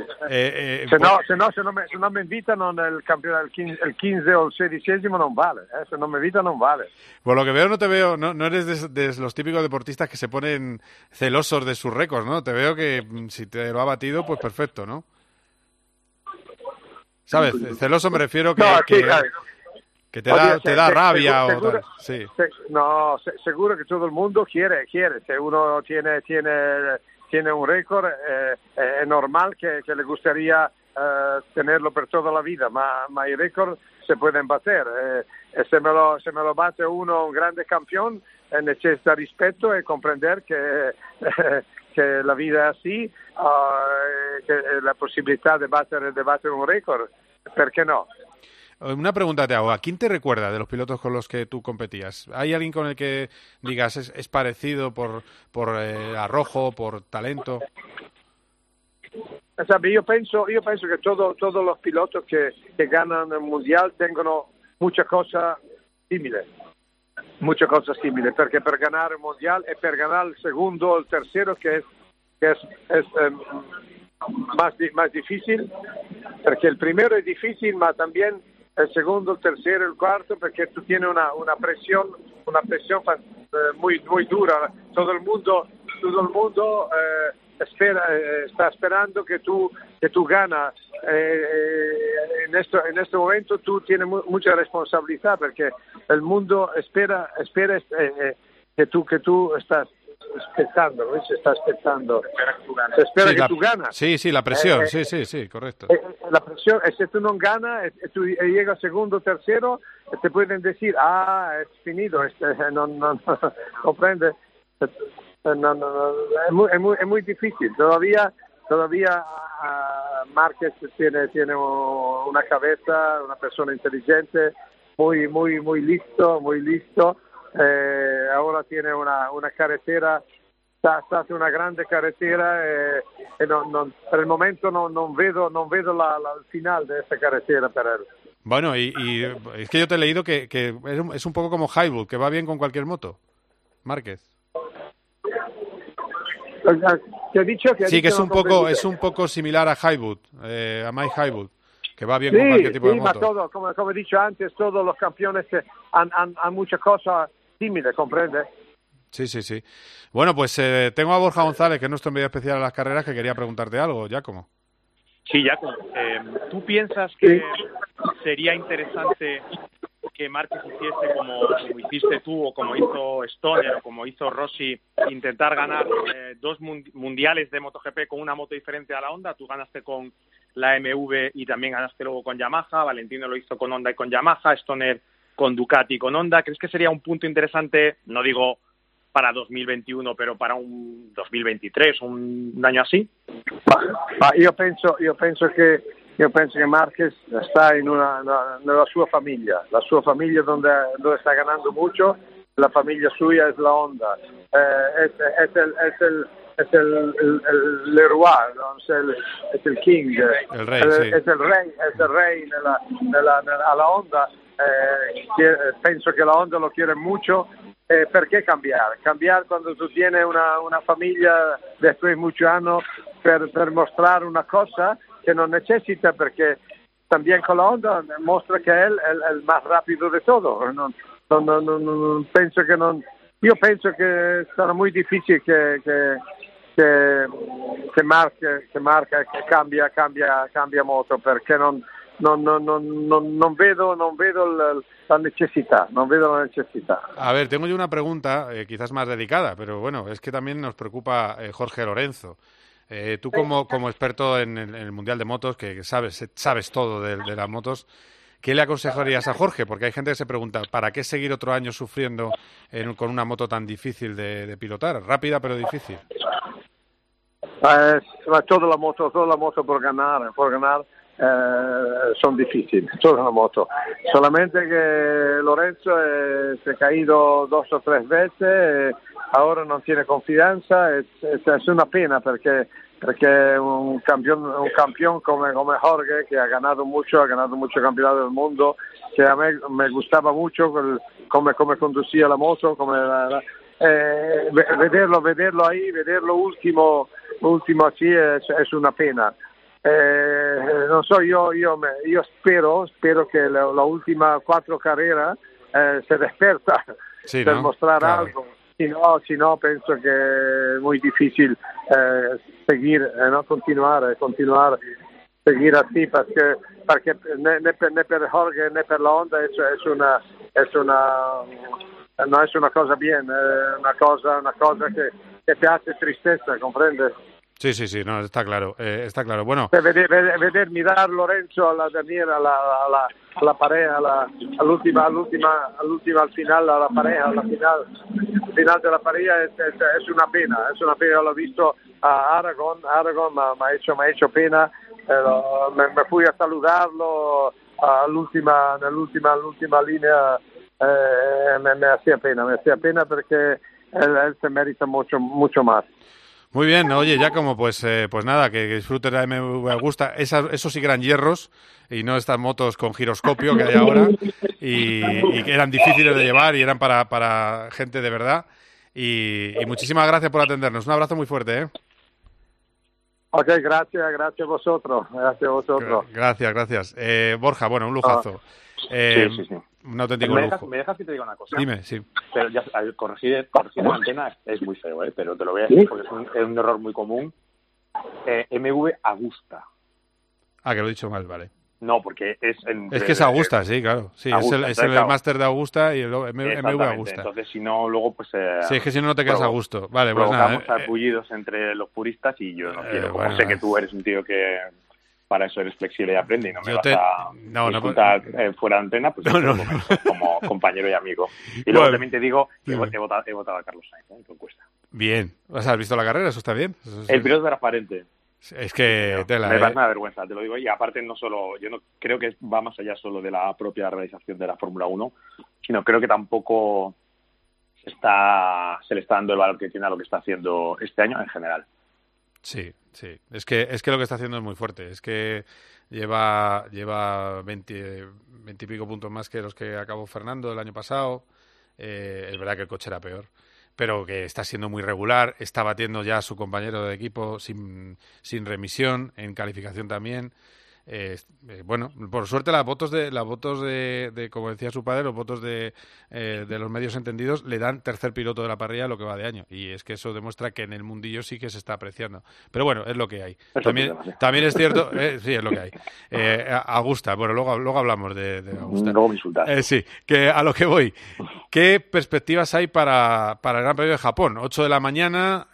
Se no me invitan el campeonato, el 15 o el 16 no vale. Se no me invitan, no vale. Por lo que veo, no eres de los típicos deportistas que se ponen celosos de sus récords, ¿no? Te veo que si te lo ha batido, pues perfecto, ¿no? ¿Sabes? Celoso me refiero que te da rabia o tal. Sí. Seguro que todo el mundo quiere. Si uno tiene un récord, es normal que le gustaría tenerlo por toda la vida, ma i récord se pueden bater. Se me lo bate un grande campeón, necesita respeto y comprender que la vida es así, que la posibilidad de bater un récord, ¿por qué no? Una pregunta te hago, ¿a quién te recuerda de los pilotos con los que tú competías? ¿Hay alguien con el que digas es parecido por arrojo, por talento? Yo pienso que todos los pilotos que ganan el mundial tengan muchas cosas similares, porque para ganar el mundial y para ganar el segundo o el tercero que es más difícil, porque el primero es difícil, pero también el segundo, el tercero, el cuarto, porque tú tienes una presión muy dura. Todo el mundo está esperando que tú ganas. En este momento tú tienes mucha responsabilidad, porque el mundo espera que tú estás expectando, ¿no? Se está expectando. Se espera que tú ganas. Sí, la presión, sí, correcto. La presión, si tú no ganas, tú llegas segundo, tercero, te pueden decir, es finito, no comprende. Es muy difícil. Todavía Márquez tiene una cabeza, una persona inteligente, muy listo. Ahora tiene una carretera, está haciendo una grande carretera, por el momento no vedo el final de esta carretera para él. Bueno, y es que yo te he leído que es un poco como Highwood, que va bien con cualquier moto, Márquez. ¿Te he dicho? Sí, que es un poco similar a Highwood, a Mike Highwood, que va bien con cualquier tipo de moto. Todo, como he dicho antes, todos los campeones han muchas cosas similares, ¿comprende? Sí. Bueno, pues tengo a Borja González, que es nuestro enviado especial a las carreras, que quería preguntarte algo, Giacomo. Sí, Giacomo. ¿Tú piensas que sería interesante que Márquez hiciese como hiciste tú, o como hizo Stoner, o como hizo Rossi, intentar ganar 2 mundiales de MotoGP con una moto diferente a la Honda? Tú ganaste con la MV y también ganaste luego con Yamaha, Valentino lo hizo con Honda y con Yamaha, Stoner con Ducati y con Honda. ¿Crees que sería un punto interesante, no digo para 2021, pero para un 2023, un año así? Yo penso che Márquez está nella sua famiglia donde está ganando mucho. La familia suya es la Honda, es el Leroy, ¿no? es el King, el rey, es el rey a la Honda. Penso che la Honda lo quiere mucho. Perché cambiare quando tu tienes una famiglia después de muchos años per mostrare una cosa que no necesita, perché también con la Honda muestra que él es el más rápido de todo. Io penso che sarà muy difícil que Marca cambia moto, perché non vedo la necesidad. A ver, tengo yo una pregunta, quizás más dedicada, pero bueno, es que también nos preocupa Jorge Lorenzo. Tú como experto en el Mundial de Motos, que sabes todo de las motos, ¿qué le aconsejarías a Jorge? Porque hay gente que se pregunta, ¿para qué seguir otro año sufriendo con una moto tan difícil de pilotar? Rápida pero difícil. Toda la moto por ganar son difíciles, toda la moto. Solamente que Lorenzo se ha caído 2 o 3 veces, ahora no tiene confianza, es una pena porque un campeón como Jorge, que ha ganado mucho campeonato del mundo, que a mí me gustaba mucho como conducía la moto, vederlo ahí, vederlo último así es una pena. No so, yo espero que la última 4 carreras se despierta per mostrar algo. Si no pienso que es muy difícil seguir, no continuar seguir así, porque ne per Jorge ne per la Honda no es una cosa bien, una cosa que te hace tristeza, ¿comprendes? Sí, no, está claro. Bueno, veder mirar Lorenzo a Daniel, a la pareja, al final, a la pareja, al final de la pareja es una pena. Yo lo he visto a Aragon me ha hecho pena. Me fui a saludarlo en la última línea. Me hacía pena porque él se merita mucho más. Muy bien, oye, Giacomo, pues nada, que disfrutes la BMW Agusta, esos sí que eran hierros y no estas motos con giroscopio que hay ahora y que eran difíciles de llevar y eran para gente de verdad. Y muchísimas gracias por atendernos. Un abrazo muy fuerte, ¿eh? Ok, gracias a vosotros. Gracias. Borja, bueno, un lujazo. Sí. Un auténtico lujo. ¿Me dejas que te diga una cosa? Dime, sí. Pero ya, corregir la antena es muy feo, pero te lo voy a decir porque es un error muy común. MV Agusta. Que lo he dicho mal, vale. No, porque es que es Agusta, sí, claro. Sí, Augusta, es el máster de Augusta y el MV Agusta. Entonces, si no, luego pues... sí, es que si no te quedas a gusto. Vale, pues nada. Provocamos apullidos entre los puristas y yo no quiero. Como sé que tú eres un tío que... Para eso eres flexible y aprende y no me vas a insultar fuera de antena, pues como compañero y amigo. Y luego también te digo que he votado a Carlos Sainz, que cuesta. Bien. ¿Has visto la carrera? Eso está bien. El piloto transparente. Es que me parece una vergüenza, te lo digo. Y aparte yo no creo que va más allá solo de la propia realización de la Fórmula 1, sino creo que tampoco se le está dando el valor que tiene a lo que está haciendo este año en general. Sí. Es que lo que está haciendo es muy fuerte. Es que lleva 20 y pico puntos más que los que acabó Fernando el año pasado. Es verdad que el coche era peor, pero que está siendo muy regular. Está batiendo ya a su compañero de equipo sin remisión, en calificación también. Bueno, por suerte las votos de como decía su padre, los votos de los medios entendidos le dan tercer piloto de la parrilla lo que va de año, y es que eso demuestra que en el mundillo sí que se está apreciando, pero bueno, es lo que hay. También es cierto, sí, es lo que hay. Augusta, bueno, luego hablamos de Augusta. Luego me insultas. Sí, que a lo que voy. ¿Qué perspectivas hay para el Gran Premio de Japón? 8 de la mañana,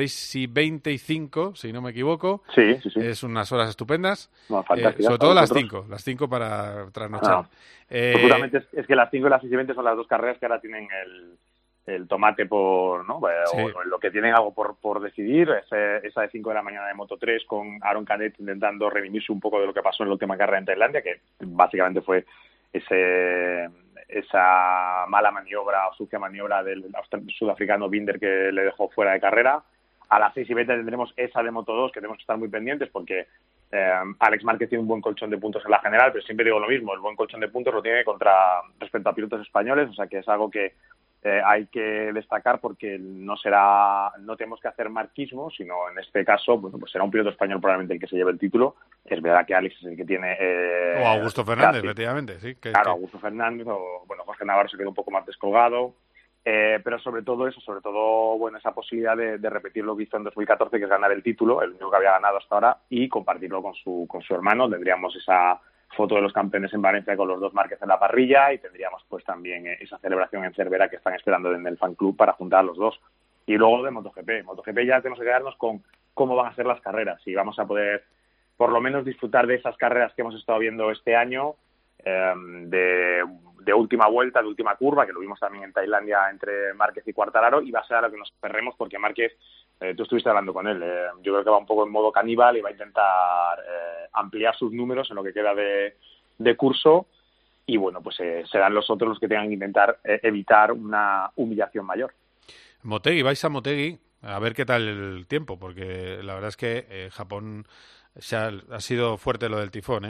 6:25, si no me equivoco. Sí. Es unas horas estupendas. No, sobre todo las 5 para trasnochar. Seguramente es que las 5 y las 6:20 son las dos carreras que ahora tienen el tomate por, ¿no? Sí. O lo que tienen algo por decidir, esa de 5 de la mañana de Moto3 con Aaron Canet intentando redimirse un poco de lo que pasó en la última carrera en Tailandia, que básicamente fue esa mala maniobra o sucia maniobra del sudafricano Binder que le dejó fuera de carrera. A las 6:20 tendremos esa de Moto2 que tenemos que estar muy pendientes porque Alex Márquez tiene un buen colchón de puntos en la general, pero siempre digo lo mismo, el buen colchón de puntos lo tiene respecto a pilotos españoles, o sea que es algo que hay que destacar porque no tenemos que hacer marquismo, sino en este caso, bueno, pues será un piloto español probablemente el que se lleve el título. Es verdad que Alex es el que tiene... o Augusto Fernández, efectivamente, sí. Augusto Fernández, o bueno, Jorge Navarro se quedó un poco más descolgado. Pero sobre todo bueno, esa posibilidad de repetir lo que hizo en 2014, que es ganar el título, el único que había ganado hasta ahora, y compartirlo con su hermano. Tendríamos esa foto de los campeones en Valencia con los dos Márquez en la parrilla, y tendríamos pues también esa celebración en Cervera que están esperando en el fan club para juntar a los dos. Y luego de MotoGP ya tenemos que quedarnos con cómo van a ser las carreras, si vamos a poder por lo menos disfrutar de esas carreras que hemos estado viendo este año, de última vuelta, de última curva, que lo vimos también en Tailandia entre Márquez y Quartararo, y va a ser a lo que nos aferremos porque Márquez, tú estuviste hablando con él, yo creo que va un poco en modo caníbal y va a intentar ampliar sus números en lo que queda de curso, y bueno, pues serán los otros los que tengan que intentar evitar una humillación mayor. Motegi, vais a Motegi a ver qué tal el tiempo, porque la verdad es que Japón ha sido fuerte lo del tifón,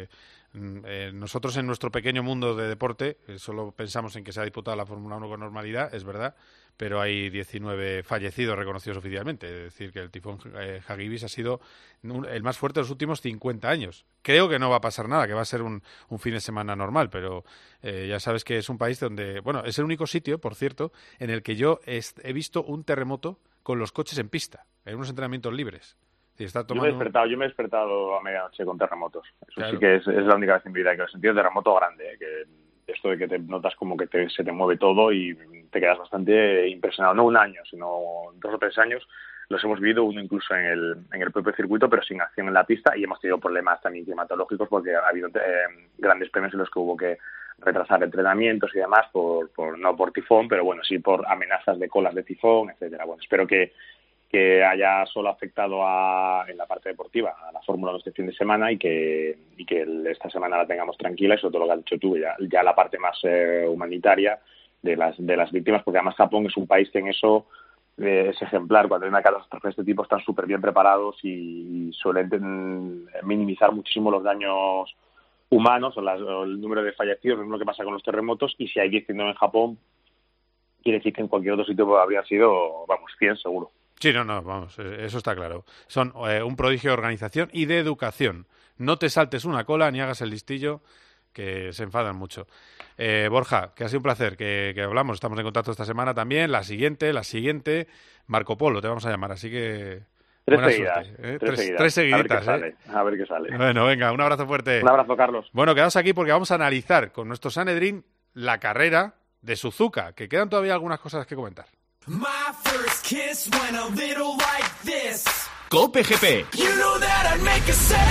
nosotros en nuestro pequeño mundo de deporte solo pensamos en que se ha disputado la Fórmula 1 con normalidad, es verdad, pero hay 19 fallecidos reconocidos oficialmente, es decir, que el tifón Hagibis ha sido el más fuerte de los últimos 50 años. Creo que no va a pasar nada, que va a ser un fin de semana normal, pero ya sabes que es un país donde, bueno, es el único sitio, por cierto, en el que yo he visto un terremoto con los coches en pista, en unos entrenamientos libres. Sí, está tomando... Yo me he despertado a medianoche con terremotos. Eso claro. Sí que es la única vez en mi vida que he sentido terremoto grande, que esto de que te notas como que se te mueve todo y te quedas bastante impresionado. No un año, sino 2 o 3 años los hemos vivido, uno incluso en el propio circuito, pero sin acción en la pista, y hemos tenido problemas también climatológicos porque ha habido grandes premios en los que hubo que retrasar entrenamientos y demás, no por tifón, pero bueno, sí por amenazas de colas de tifón, etcétera. Bueno, espero que haya solo afectado en la parte deportiva a la Fórmula 1 este fin de semana y que esta semana la tengamos tranquila, y sobre todo lo que has dicho tú, ya la parte más humanitaria de las víctimas, porque además Japón es un país que en eso es ejemplar. Cuando hay una catástrofe de este tipo están súper bien preparados y suelen minimizar muchísimo los daños humanos o el número de fallecidos, es lo que pasa con los terremotos, y si hay 19 en Japón, quiere decir que en cualquier otro sitio habría sido, 100 seguro. Sí, no, vamos, eso está claro. Son un prodigio de organización y de educación. No te saltes una cola ni hagas el listillo, que se enfadan mucho. Borja, que ha sido un placer que hablamos, estamos en contacto esta semana también. La siguiente, Marco Polo, te vamos a llamar, así que... Tres seguidas. Tres seguiditas. A ver qué sale. Bueno, venga, un abrazo fuerte. Un abrazo, Carlos. Bueno, quedaos aquí porque vamos a analizar con nuestro Sanedrín la carrera de Suzuka, que quedan todavía algunas cosas que comentar. My first kiss went a little like this. COPE GP. You know that I'd make a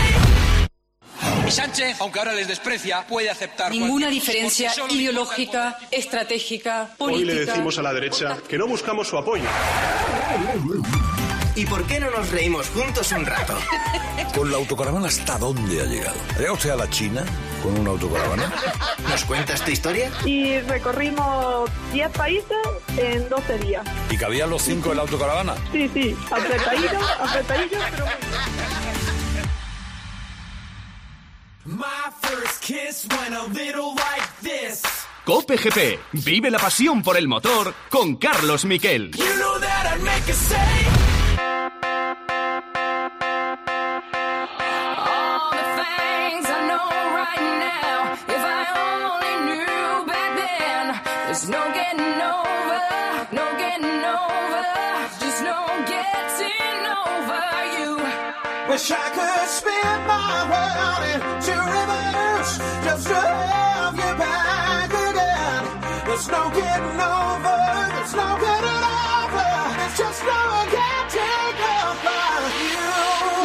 say. Y Sánchez, aunque ahora les desprecia, puede aceptar ninguna diferencia ideológica, estratégica, política. Hoy le decimos a la derecha que no buscamos su apoyo. ¿Y por qué no nos reímos juntos un rato? ¿Con la autocaravana hasta dónde ha llegado? ¿Ha llegado usted a la China con una autocaravana? ¿Nos cuentas tu historia? Y recorrimos 10 países en 12 días. ¿Y cabían los 5 en la autocaravana? Sí, apretadillo, pero... My first kiss went a little like this. COPE GP. Vive la pasión por el motor con Carlos Miquel. You know that I'd make a say. There's no getting over, no getting over, just no getting over you. Wish I could spin my world into reverse, just to have you back again. There's no getting over, there's no getting over, there's just no getting over you.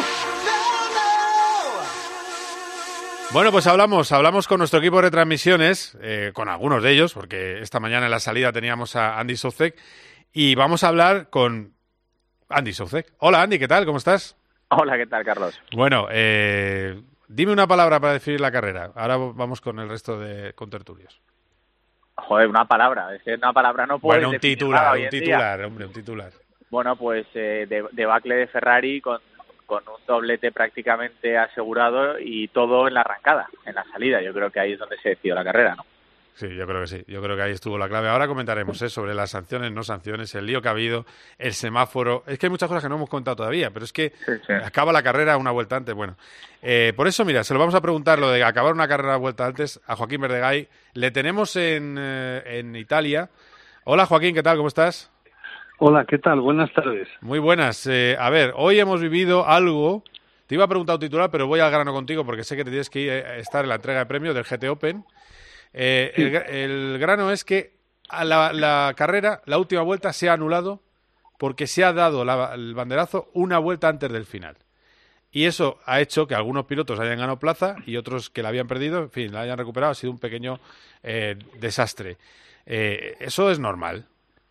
Bueno, pues hablamos con nuestro equipo de retransmisiones, con algunos de ellos, porque esta mañana en la salida teníamos a Andy Soucek, y vamos a hablar con Andy Soucek. Hola Andy, ¿qué tal? ¿Cómo estás? Hola, ¿qué tal, Carlos? Bueno, dime una palabra para definir la carrera. Ahora vamos con el resto de contertulios. Joder, una palabra. Es que una palabra no puede. Bueno, un titular. Bueno, pues debacle de Ferrari con un doblete prácticamente asegurado y todo en la arrancada, en la salida. Yo creo que ahí es donde se decidió la carrera, ¿no? Sí, yo creo que sí. Yo creo que ahí estuvo la clave. Ahora comentaremos sobre las sanciones, no sanciones, el lío que ha habido, el semáforo. Es que hay muchas cosas que no hemos contado todavía, pero es que acaba la carrera una vuelta antes. Bueno, por eso, mira, se lo vamos a preguntar, lo de acabar una carrera una vuelta antes, a Joaquín Verdegay. Le tenemos en Italia. Hola, Joaquín, ¿qué tal? ¿Cómo estás? Hola, ¿qué tal? Buenas tardes. Muy buenas. A ver, hoy hemos vivido algo. Te iba a preguntar un titular, pero voy al grano contigo porque sé que te tienes que ir a estar en la entrega de premios del GT Open. El grano es que a la carrera, la última vuelta, se ha anulado porque se ha dado el banderazo una vuelta antes del final. Y eso ha hecho que algunos pilotos hayan ganado plaza y otros que la habían perdido, en fin, la hayan recuperado. Ha sido un pequeño desastre. ¿Eso es normal?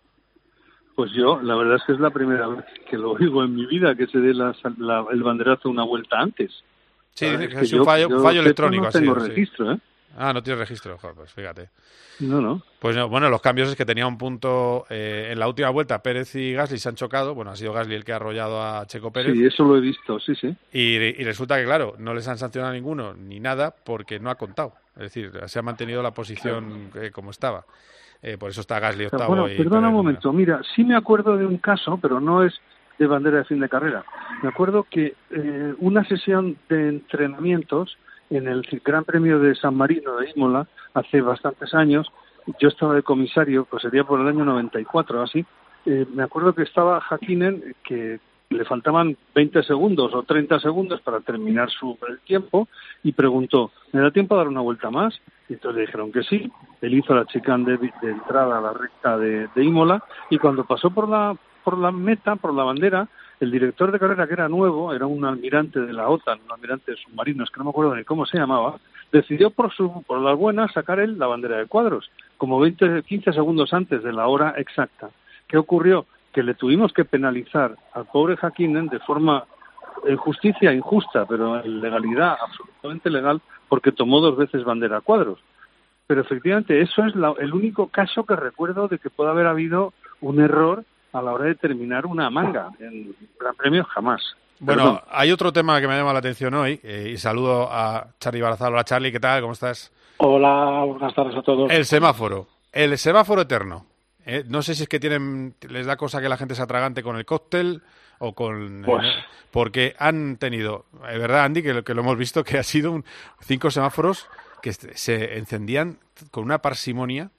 Pues yo, la verdad es que es la primera vez que lo oigo en mi vida, que se dé el banderazo una vuelta antes. Sí, dice que es un fallo electrónico. No tengo así, registro, sí. No tienes registro. Joder, pues fíjate. No. Pues no, bueno, los cambios es que tenía un punto en la última vuelta. Pérez y Gasly se han chocado. Bueno, ha sido Gasly el que ha arrollado a Checo Pérez. Sí, eso lo he visto, sí. Y resulta que, claro, no les han sancionado a ninguno ni nada porque no ha contado. Es decir, se ha mantenido la posición como estaba. Por eso está Gasly octavo. Bueno, perdona un momento. Mira, sí me acuerdo de un caso, pero no es de bandera de fin de carrera. Me acuerdo que una sesión de entrenamientos en el Gran Premio de San Marino de Imola, hace bastantes años, yo estaba de comisario, pues sería por el año 94 así, me acuerdo que estaba Häkkinen, que le faltaban 20 segundos o 30 segundos para terminar el tiempo, y preguntó, ¿me da tiempo a dar una vuelta más? Y entonces le dijeron que sí. Él hizo la chicane de entrada a la recta de Imola, y cuando pasó por la meta, por la bandera, el director de carrera, que era nuevo, era un almirante de la OTAN, un almirante de submarinos, que no me acuerdo ni cómo se llamaba, decidió por las buenas sacar él la bandera de cuadros, como 15 segundos antes de la hora exacta. ¿Qué ocurrió? Que le tuvimos que penalizar al pobre Häkkinen de forma en justicia injusta, pero en legalidad absolutamente legal, porque tomó 2 veces bandera a cuadros. Pero efectivamente eso es el único caso que recuerdo de que pueda haber habido un error a la hora de terminar una manga. En Gran Premio jamás. Bueno, Perdón. hay otro tema que me llama la atención hoy, y saludo a Charly Barazal. Hola Charly, ¿qué tal? ¿Cómo estás? Hola, buenas tardes a todos. El semáforo eterno. No sé si es que les da cosa que la gente se atragante con el cóctel o con... porque han tenido, es verdad Andy, que lo hemos visto, que ha sido 5 semáforos que se encendían con una parsimonia.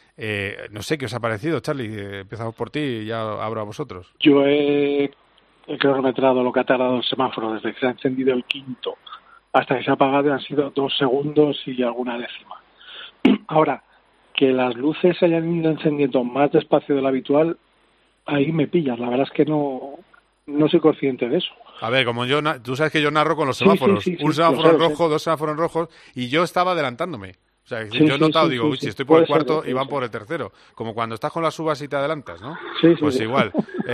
No sé qué os ha parecido, Charly. Empezamos por ti y ya abro a vosotros. Yo he cronometrado lo que ha tardado el semáforo desde que se ha encendido el quinto hasta que se ha apagado, y han sido 2 segundos y alguna décima. Ahora, que las luces se hayan ido encendiendo más despacio de lo habitual, ahí me pillas. La verdad es que no soy consciente de eso. A ver, como tú sabes que yo narro con los semáforos. Sí, un semáforo en rojo, 2 semáforos en rojos, y yo estaba adelantándome. O sea, yo he notado, digo, si estoy por el cuarto y van por el tercero. Como cuando estás con las uvas y te adelantas, ¿no? Pues igual.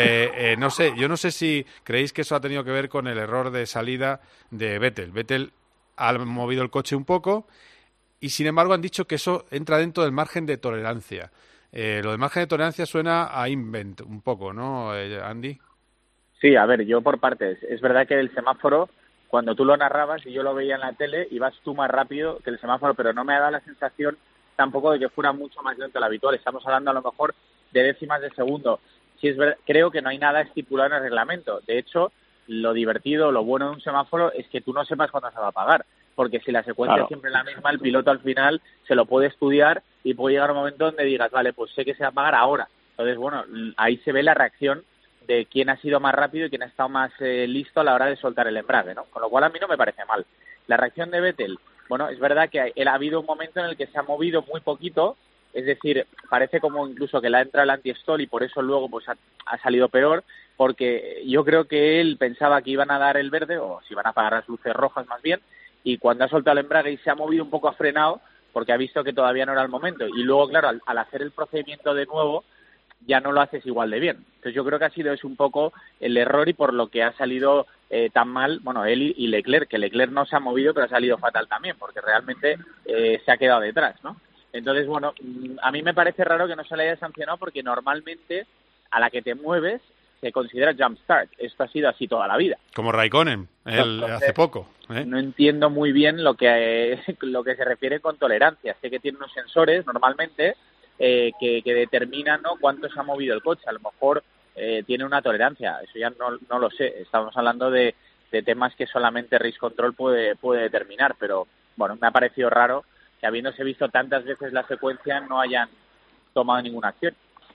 No sé, yo no sé si creéis que eso ha tenido que ver con el error de salida de Vettel. Vettel ha movido el coche un poco y, sin embargo, han dicho que eso entra dentro del margen de tolerancia. Lo del margen de tolerancia suena a invent un poco, ¿no, Andy? Sí, a ver, yo por partes. Es verdad que el semáforo, cuando tú lo narrabas y yo lo veía en la tele, ibas tú más rápido que el semáforo, pero no me ha dado la sensación tampoco de que fuera mucho más lento de lo habitual. Estamos hablando a lo mejor de décimas de segundo. Sí, es verdad, creo que no hay nada estipulado en el reglamento. De hecho, lo divertido, lo bueno de un semáforo es que tú no sepas cuándo se va a apagar, porque si la secuencia es siempre la misma, el piloto al final se lo puede estudiar y puede llegar un momento donde digas, vale, pues sé que se va a apagar ahora. Entonces, bueno, ahí se ve la reacción de quién ha sido más rápido y quién ha estado más listo a la hora de soltar el embrague, ¿no? Con lo cual a mí no me parece mal. La reacción de Vettel, bueno, es verdad que ha habido un momento en el que se ha movido muy poquito, es decir, parece como incluso que le ha entrado el anti-stall y por eso luego pues ha salido peor, porque yo creo que él pensaba que iban a dar el verde, o si iban a apagar las luces rojas más bien, y cuando ha soltado el embrague y se ha movido un poco, ha frenado, porque ha visto que todavía no era el momento. Y luego, claro, al hacer el procedimiento de nuevo, ya no lo haces igual de bien. Entonces yo creo que ha sido un poco el error y por lo que ha salido tan mal, bueno, él y Leclerc, que Leclerc no se ha movido pero ha salido fatal también, porque realmente se ha quedado detrás, ¿no? Entonces, bueno, a mí me parece raro que no se le haya sancionado porque normalmente a la que te mueves se considera jump start. Esto ha sido así toda la vida. Como Raikkonen, hace poco. No entiendo muy bien lo que se refiere con tolerancia. Sé que tiene unos sensores normalmente que determinan, ¿no?, cuánto se ha movido el coche. A lo mejor tiene una tolerancia. Eso ya no lo sé. Estamos hablando de temas que solamente Race Control puede determinar. Pero, bueno, me ha parecido raro que habiéndose visto tantas veces la secuencia no hayan tomado ninguna acción.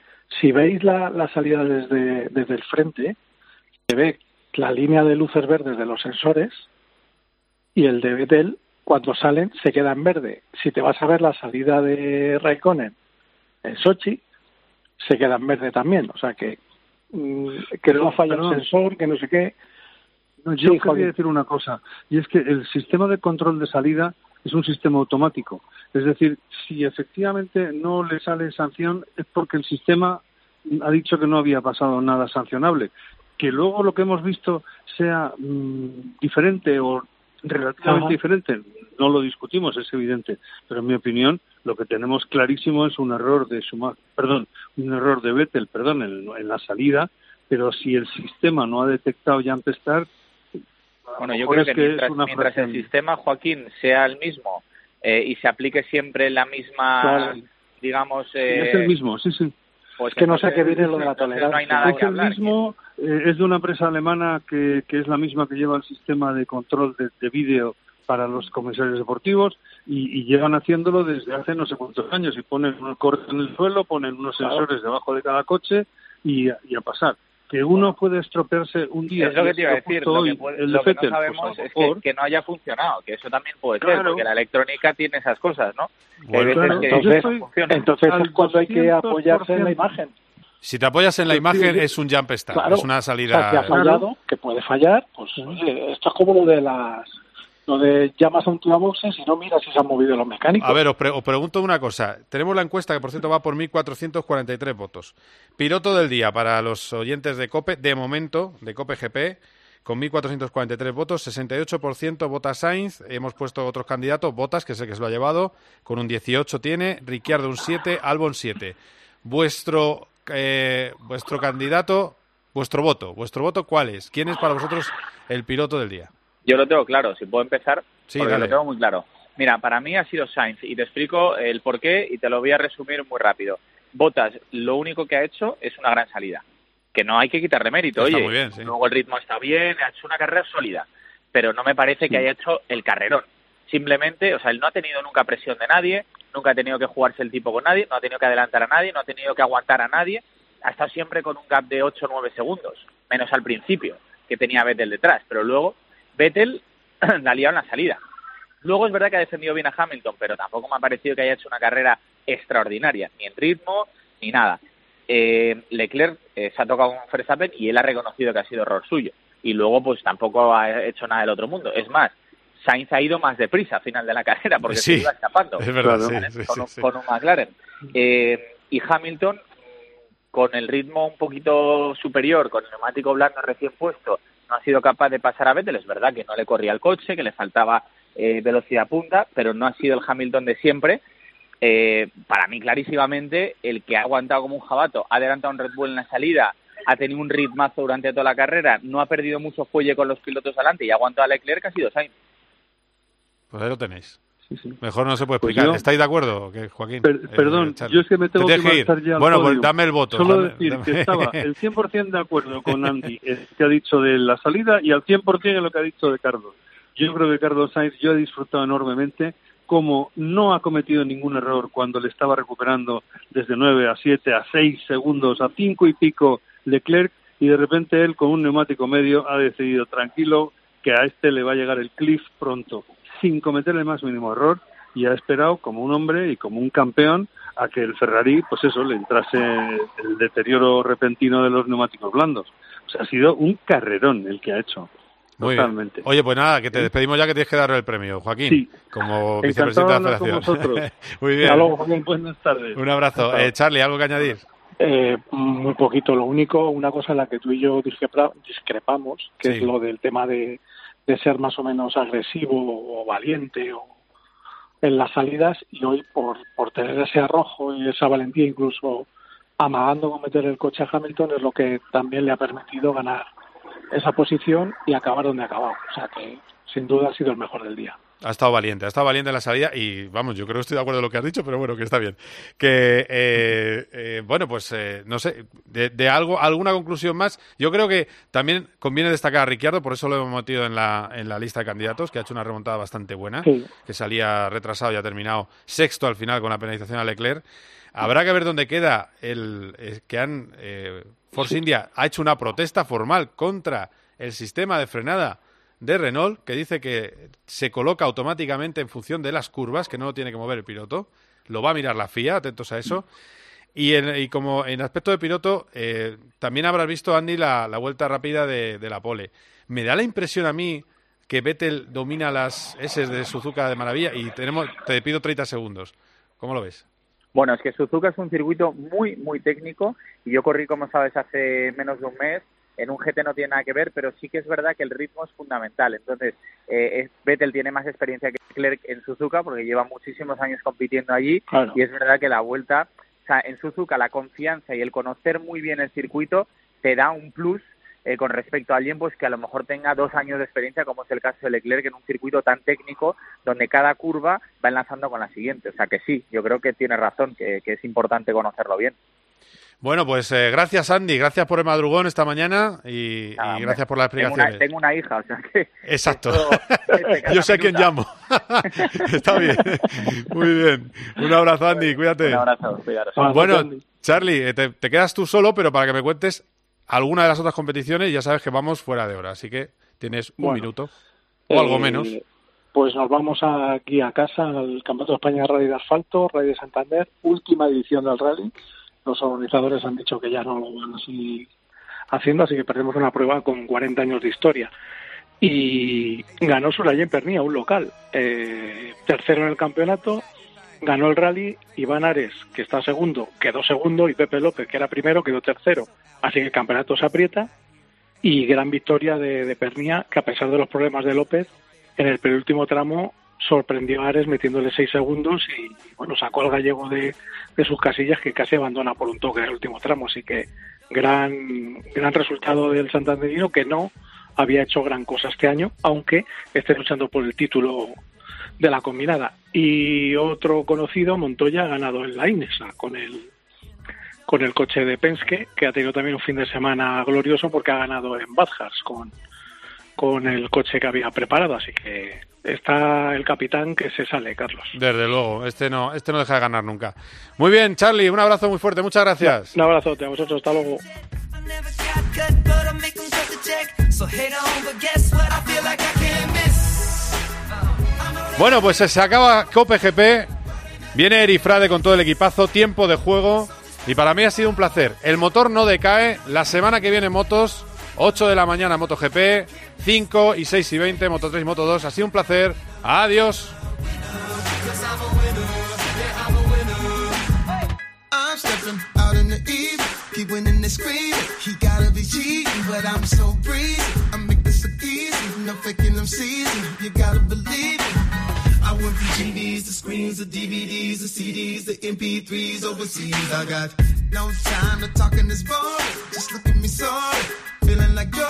Si veis la salida desde el frente, se ve la línea de luces verdes de los sensores y el de Vettel, cuando salen, se queda en verde. Si te vas a ver la salida de Raikkonen en Sochi, se queda en verde también. O sea que no ha fallado el sensor, que no sé qué. No, yo quería decir una cosa, y es que el sistema de control de salida es un sistema automático. Es decir, si efectivamente no le sale sanción es porque el sistema ha dicho que no había pasado nada sancionable. Que luego lo que hemos visto sea diferente o relativamente diferente, no lo discutimos, es evidente. Pero en mi opinión, lo que tenemos clarísimo es un error de Vettel, en la salida. Pero si el sistema no ha detectado jump start, bueno, yo creo que mientras el sistema, Joaquín, sea el mismo y se aplique siempre la misma, digamos... es el mismo, sí. Pues que no sé qué viene lo de la tolerancia. No hay nada que hablar. Es el mismo, es de una empresa alemana que es la misma que lleva el sistema de control de vídeo para los comisarios deportivos y llevan haciéndolo desde hace no sé cuántos años y ponen un corte en el suelo, ponen unos sensores debajo de cada coche y a pasar. Que uno puede estropearse un día. Es lo que te iba a decir. Lo que no sabemos es que no haya funcionado, que eso también puede ser, porque la electrónica tiene esas cosas, ¿no? Bueno, entonces es cuando hay que apoyarse en la imagen. Si te apoyas en la imagen es un jump start, claro, es una salida... O sea, que ha fallado, que puede fallar, pues oye, esto es como lo de llamas a un boxes y no miras si se han movido los mecánicos. A ver, os pregunto una cosa. Tenemos la encuesta que, por cierto, va por 1.443 votos. Piloto del día para los oyentes de COPE, de momento, de COPE GP, con 1.443 votos, 68% vota Sainz. Hemos puesto otros candidatos, Bottas, que sé que se lo ha llevado, con un 18 tiene, Ricciardo un 7, Albon 7. Vuestro candidato, vuestro voto, ¿cuál es? ¿Quién es para vosotros el piloto del día? Yo lo tengo claro, si puedo empezar, sí, porque dale. Lo tengo muy claro. Mira, para mí ha sido Sainz, y te explico el porqué y te lo voy a resumir muy rápido. Bottas, lo único que ha hecho es una gran salida, que no hay que quitarle mérito. Está oye, muy bien, sí. Luego el ritmo está bien, ha hecho una carrera sólida, pero no me parece que haya hecho el carrerón. Simplemente, o sea, él no ha tenido nunca presión de nadie, nunca ha tenido que jugarse el tipo con nadie, no ha tenido que adelantar a nadie, no ha tenido que aguantar a nadie, ha estado siempre con un gap de 8 o 9 segundos, menos al principio, que tenía Vettel detrás, pero luego Vettel la ha liado en la salida. Luego es verdad que ha defendido bien a Hamilton, pero tampoco me ha parecido que haya hecho una carrera extraordinaria, ni en ritmo, ni nada. Leclerc se ha tocado un Verstappen y él ha reconocido que ha sido error suyo. Y luego pues tampoco ha hecho nada del otro mundo. Es más, Sainz ha ido más deprisa al final de la carrera porque se iba escapando. Es verdad, con un McLaren. Y Hamilton, con el ritmo un poquito superior, con el neumático blando recién puesto, no ha sido capaz de pasar a Vettel. Es verdad que no le corría el coche, que le faltaba velocidad punta, pero no ha sido el Hamilton de siempre. Para mí, clarísimamente, el que ha aguantado como un jabato, ha adelantado un Red Bull en la salida, ha tenido un ritmazo durante toda la carrera, no ha perdido mucho fuelle con los pilotos adelante y ha aguantado a Leclerc, que ha sido Sainz. Pues ahí lo tenéis. Sí. Mejor no se puede explicar. ¿Estáis de acuerdo, Joaquín? Perdón, yo es que me tengo que marchar ya al Bueno, podio. Pues dame el voto. Solo decir que estaba el 100% de acuerdo con Andy, que ha dicho de la salida, y al 100% en lo que ha dicho de Carlos. Yo creo que Carlos Sainz, yo he disfrutado enormemente, como no ha cometido ningún error cuando le estaba recuperando desde 9 a 7, a 6 segundos, a 5 y pico Leclerc, y de repente él con un neumático medio ha decidido tranquilo que a este le va a llegar el cliff pronto, sin cometer el más mínimo error, y ha esperado como un hombre y como un campeón a que el Ferrari, pues eso, le entrase el deterioro repentino de los neumáticos blandos. O sea, ha sido un carrerón el que ha hecho. Muy totalmente. Bien. Oye, pues nada, que te despedimos ya, que tienes que darle el premio, Joaquín, sí. Como vicepresidente de la Federación. Muy bien. Luego, Joaquín, buenas tardes. Un abrazo. Charlie, ¿algo que añadir? Muy poquito. Lo único, una cosa en la que tú y yo discrepamos, que es lo del tema de ser más o menos agresivo o valiente o en las salidas, y hoy por tener ese arrojo y esa valentía, incluso amagando con meter el coche a Hamilton, es lo que también le ha permitido ganar esa posición y acabar donde ha acabado. O sea que sin duda ha sido el mejor del día. Ha estado valiente en la salida y, vamos, yo creo que estoy de acuerdo en lo que has dicho, pero bueno, que está bien. Que, bueno, pues, no sé, de alguna conclusión más. Yo creo que también conviene destacar a Ricciardo, por eso lo hemos metido en la lista de candidatos, que ha hecho una remontada bastante buena, que salía retrasado y ha terminado sexto al final con la penalización a Leclerc. Habrá que ver dónde queda Force India ha hecho una protesta formal contra el sistema de frenada de Renault, que dice que se coloca automáticamente en función de las curvas, que no lo tiene que mover el piloto. Lo va a mirar la FIA, atentos a eso. Y como en aspecto de piloto, también habrás visto, Andy, la vuelta rápida de la pole. Me da la impresión a mí que Vettel domina las S de Suzuka de maravilla y te pido 30 segundos. ¿Cómo lo ves? Bueno, es que Suzuka es un circuito muy, muy técnico y yo corrí, como sabes, hace menos de un mes. En un GT no tiene nada que ver, pero sí que es verdad que el ritmo es fundamental. Entonces, Vettel tiene más experiencia que Leclerc en Suzuka porque lleva muchísimos años compitiendo allí. Claro. Y es verdad que la vuelta, o sea, en Suzuka la confianza y el conocer muy bien el circuito te da un plus con respecto a alguien pues que a lo mejor tenga 2 años de experiencia, como es el caso de Leclerc, en un circuito tan técnico donde cada curva va enlazando con la siguiente. O sea que sí, yo creo que tiene razón, que es importante conocerlo bien. Bueno, pues gracias, Andy, gracias por el madrugón esta mañana y gracias por la explicación. Tengo una hija, o sea que... Exacto, yo sé a quién llamo. Está bien, muy bien. Un abrazo, Andy, cuídate. Un abrazo, cuídate. Bueno, Charlie, te quedas tú solo, pero para que me cuentes alguna de las otras competiciones, ya sabes que vamos fuera de hora, así que tienes un minuto o algo menos. Pues nos vamos aquí a casa al Campeonato de España de Rally de Asfalto, Rally de Santander, última edición del rally. Los organizadores han dicho que ya no lo van a seguir haciendo, así que perdemos una prueba con 40 años de historia. Y ganó Surayen Pernía, un local, tercero en el campeonato. Ganó el rally Iván Ares, que está segundo, quedó segundo, y Pepe López, que era primero, quedó tercero. Así que el campeonato se aprieta y gran victoria de Pernía, que a pesar de los problemas de López, en el penúltimo tramo sorprendió a Ares metiéndole 6 segundos y bueno, sacó al gallego de sus casillas, que casi abandona por un toque en el último tramo. Así que gran resultado del santanderino, que no había hecho gran cosa este año, aunque esté luchando por el título de la combinada. Y otro conocido, Montoya, ha ganado en la Inesa con el coche de Penske, que ha tenido también un fin de semana glorioso porque ha ganado en Bathurst con el coche que había preparado. Así que está el capitán que se sale, Carlos. Desde luego, este no deja de ganar nunca. Muy bien, Charlie, un abrazo muy fuerte, muchas gracias. Un abrazote a vosotros, hasta luego. Bueno, pues se acaba Cope GP, viene Eri Frade con todo el equipazo, tiempo de juego, y para mí ha sido un placer. El motor no decae, la semana que viene motos, 8 de la mañana MotoGP, 5 y 6 y 20 Moto3 y Moto2. Ha sido un placer, adiós. I went from GDs to screens to DVDs to CDs to MP3s overseas. I got no time to talk in this bar. Just look at me sorry. Feeling like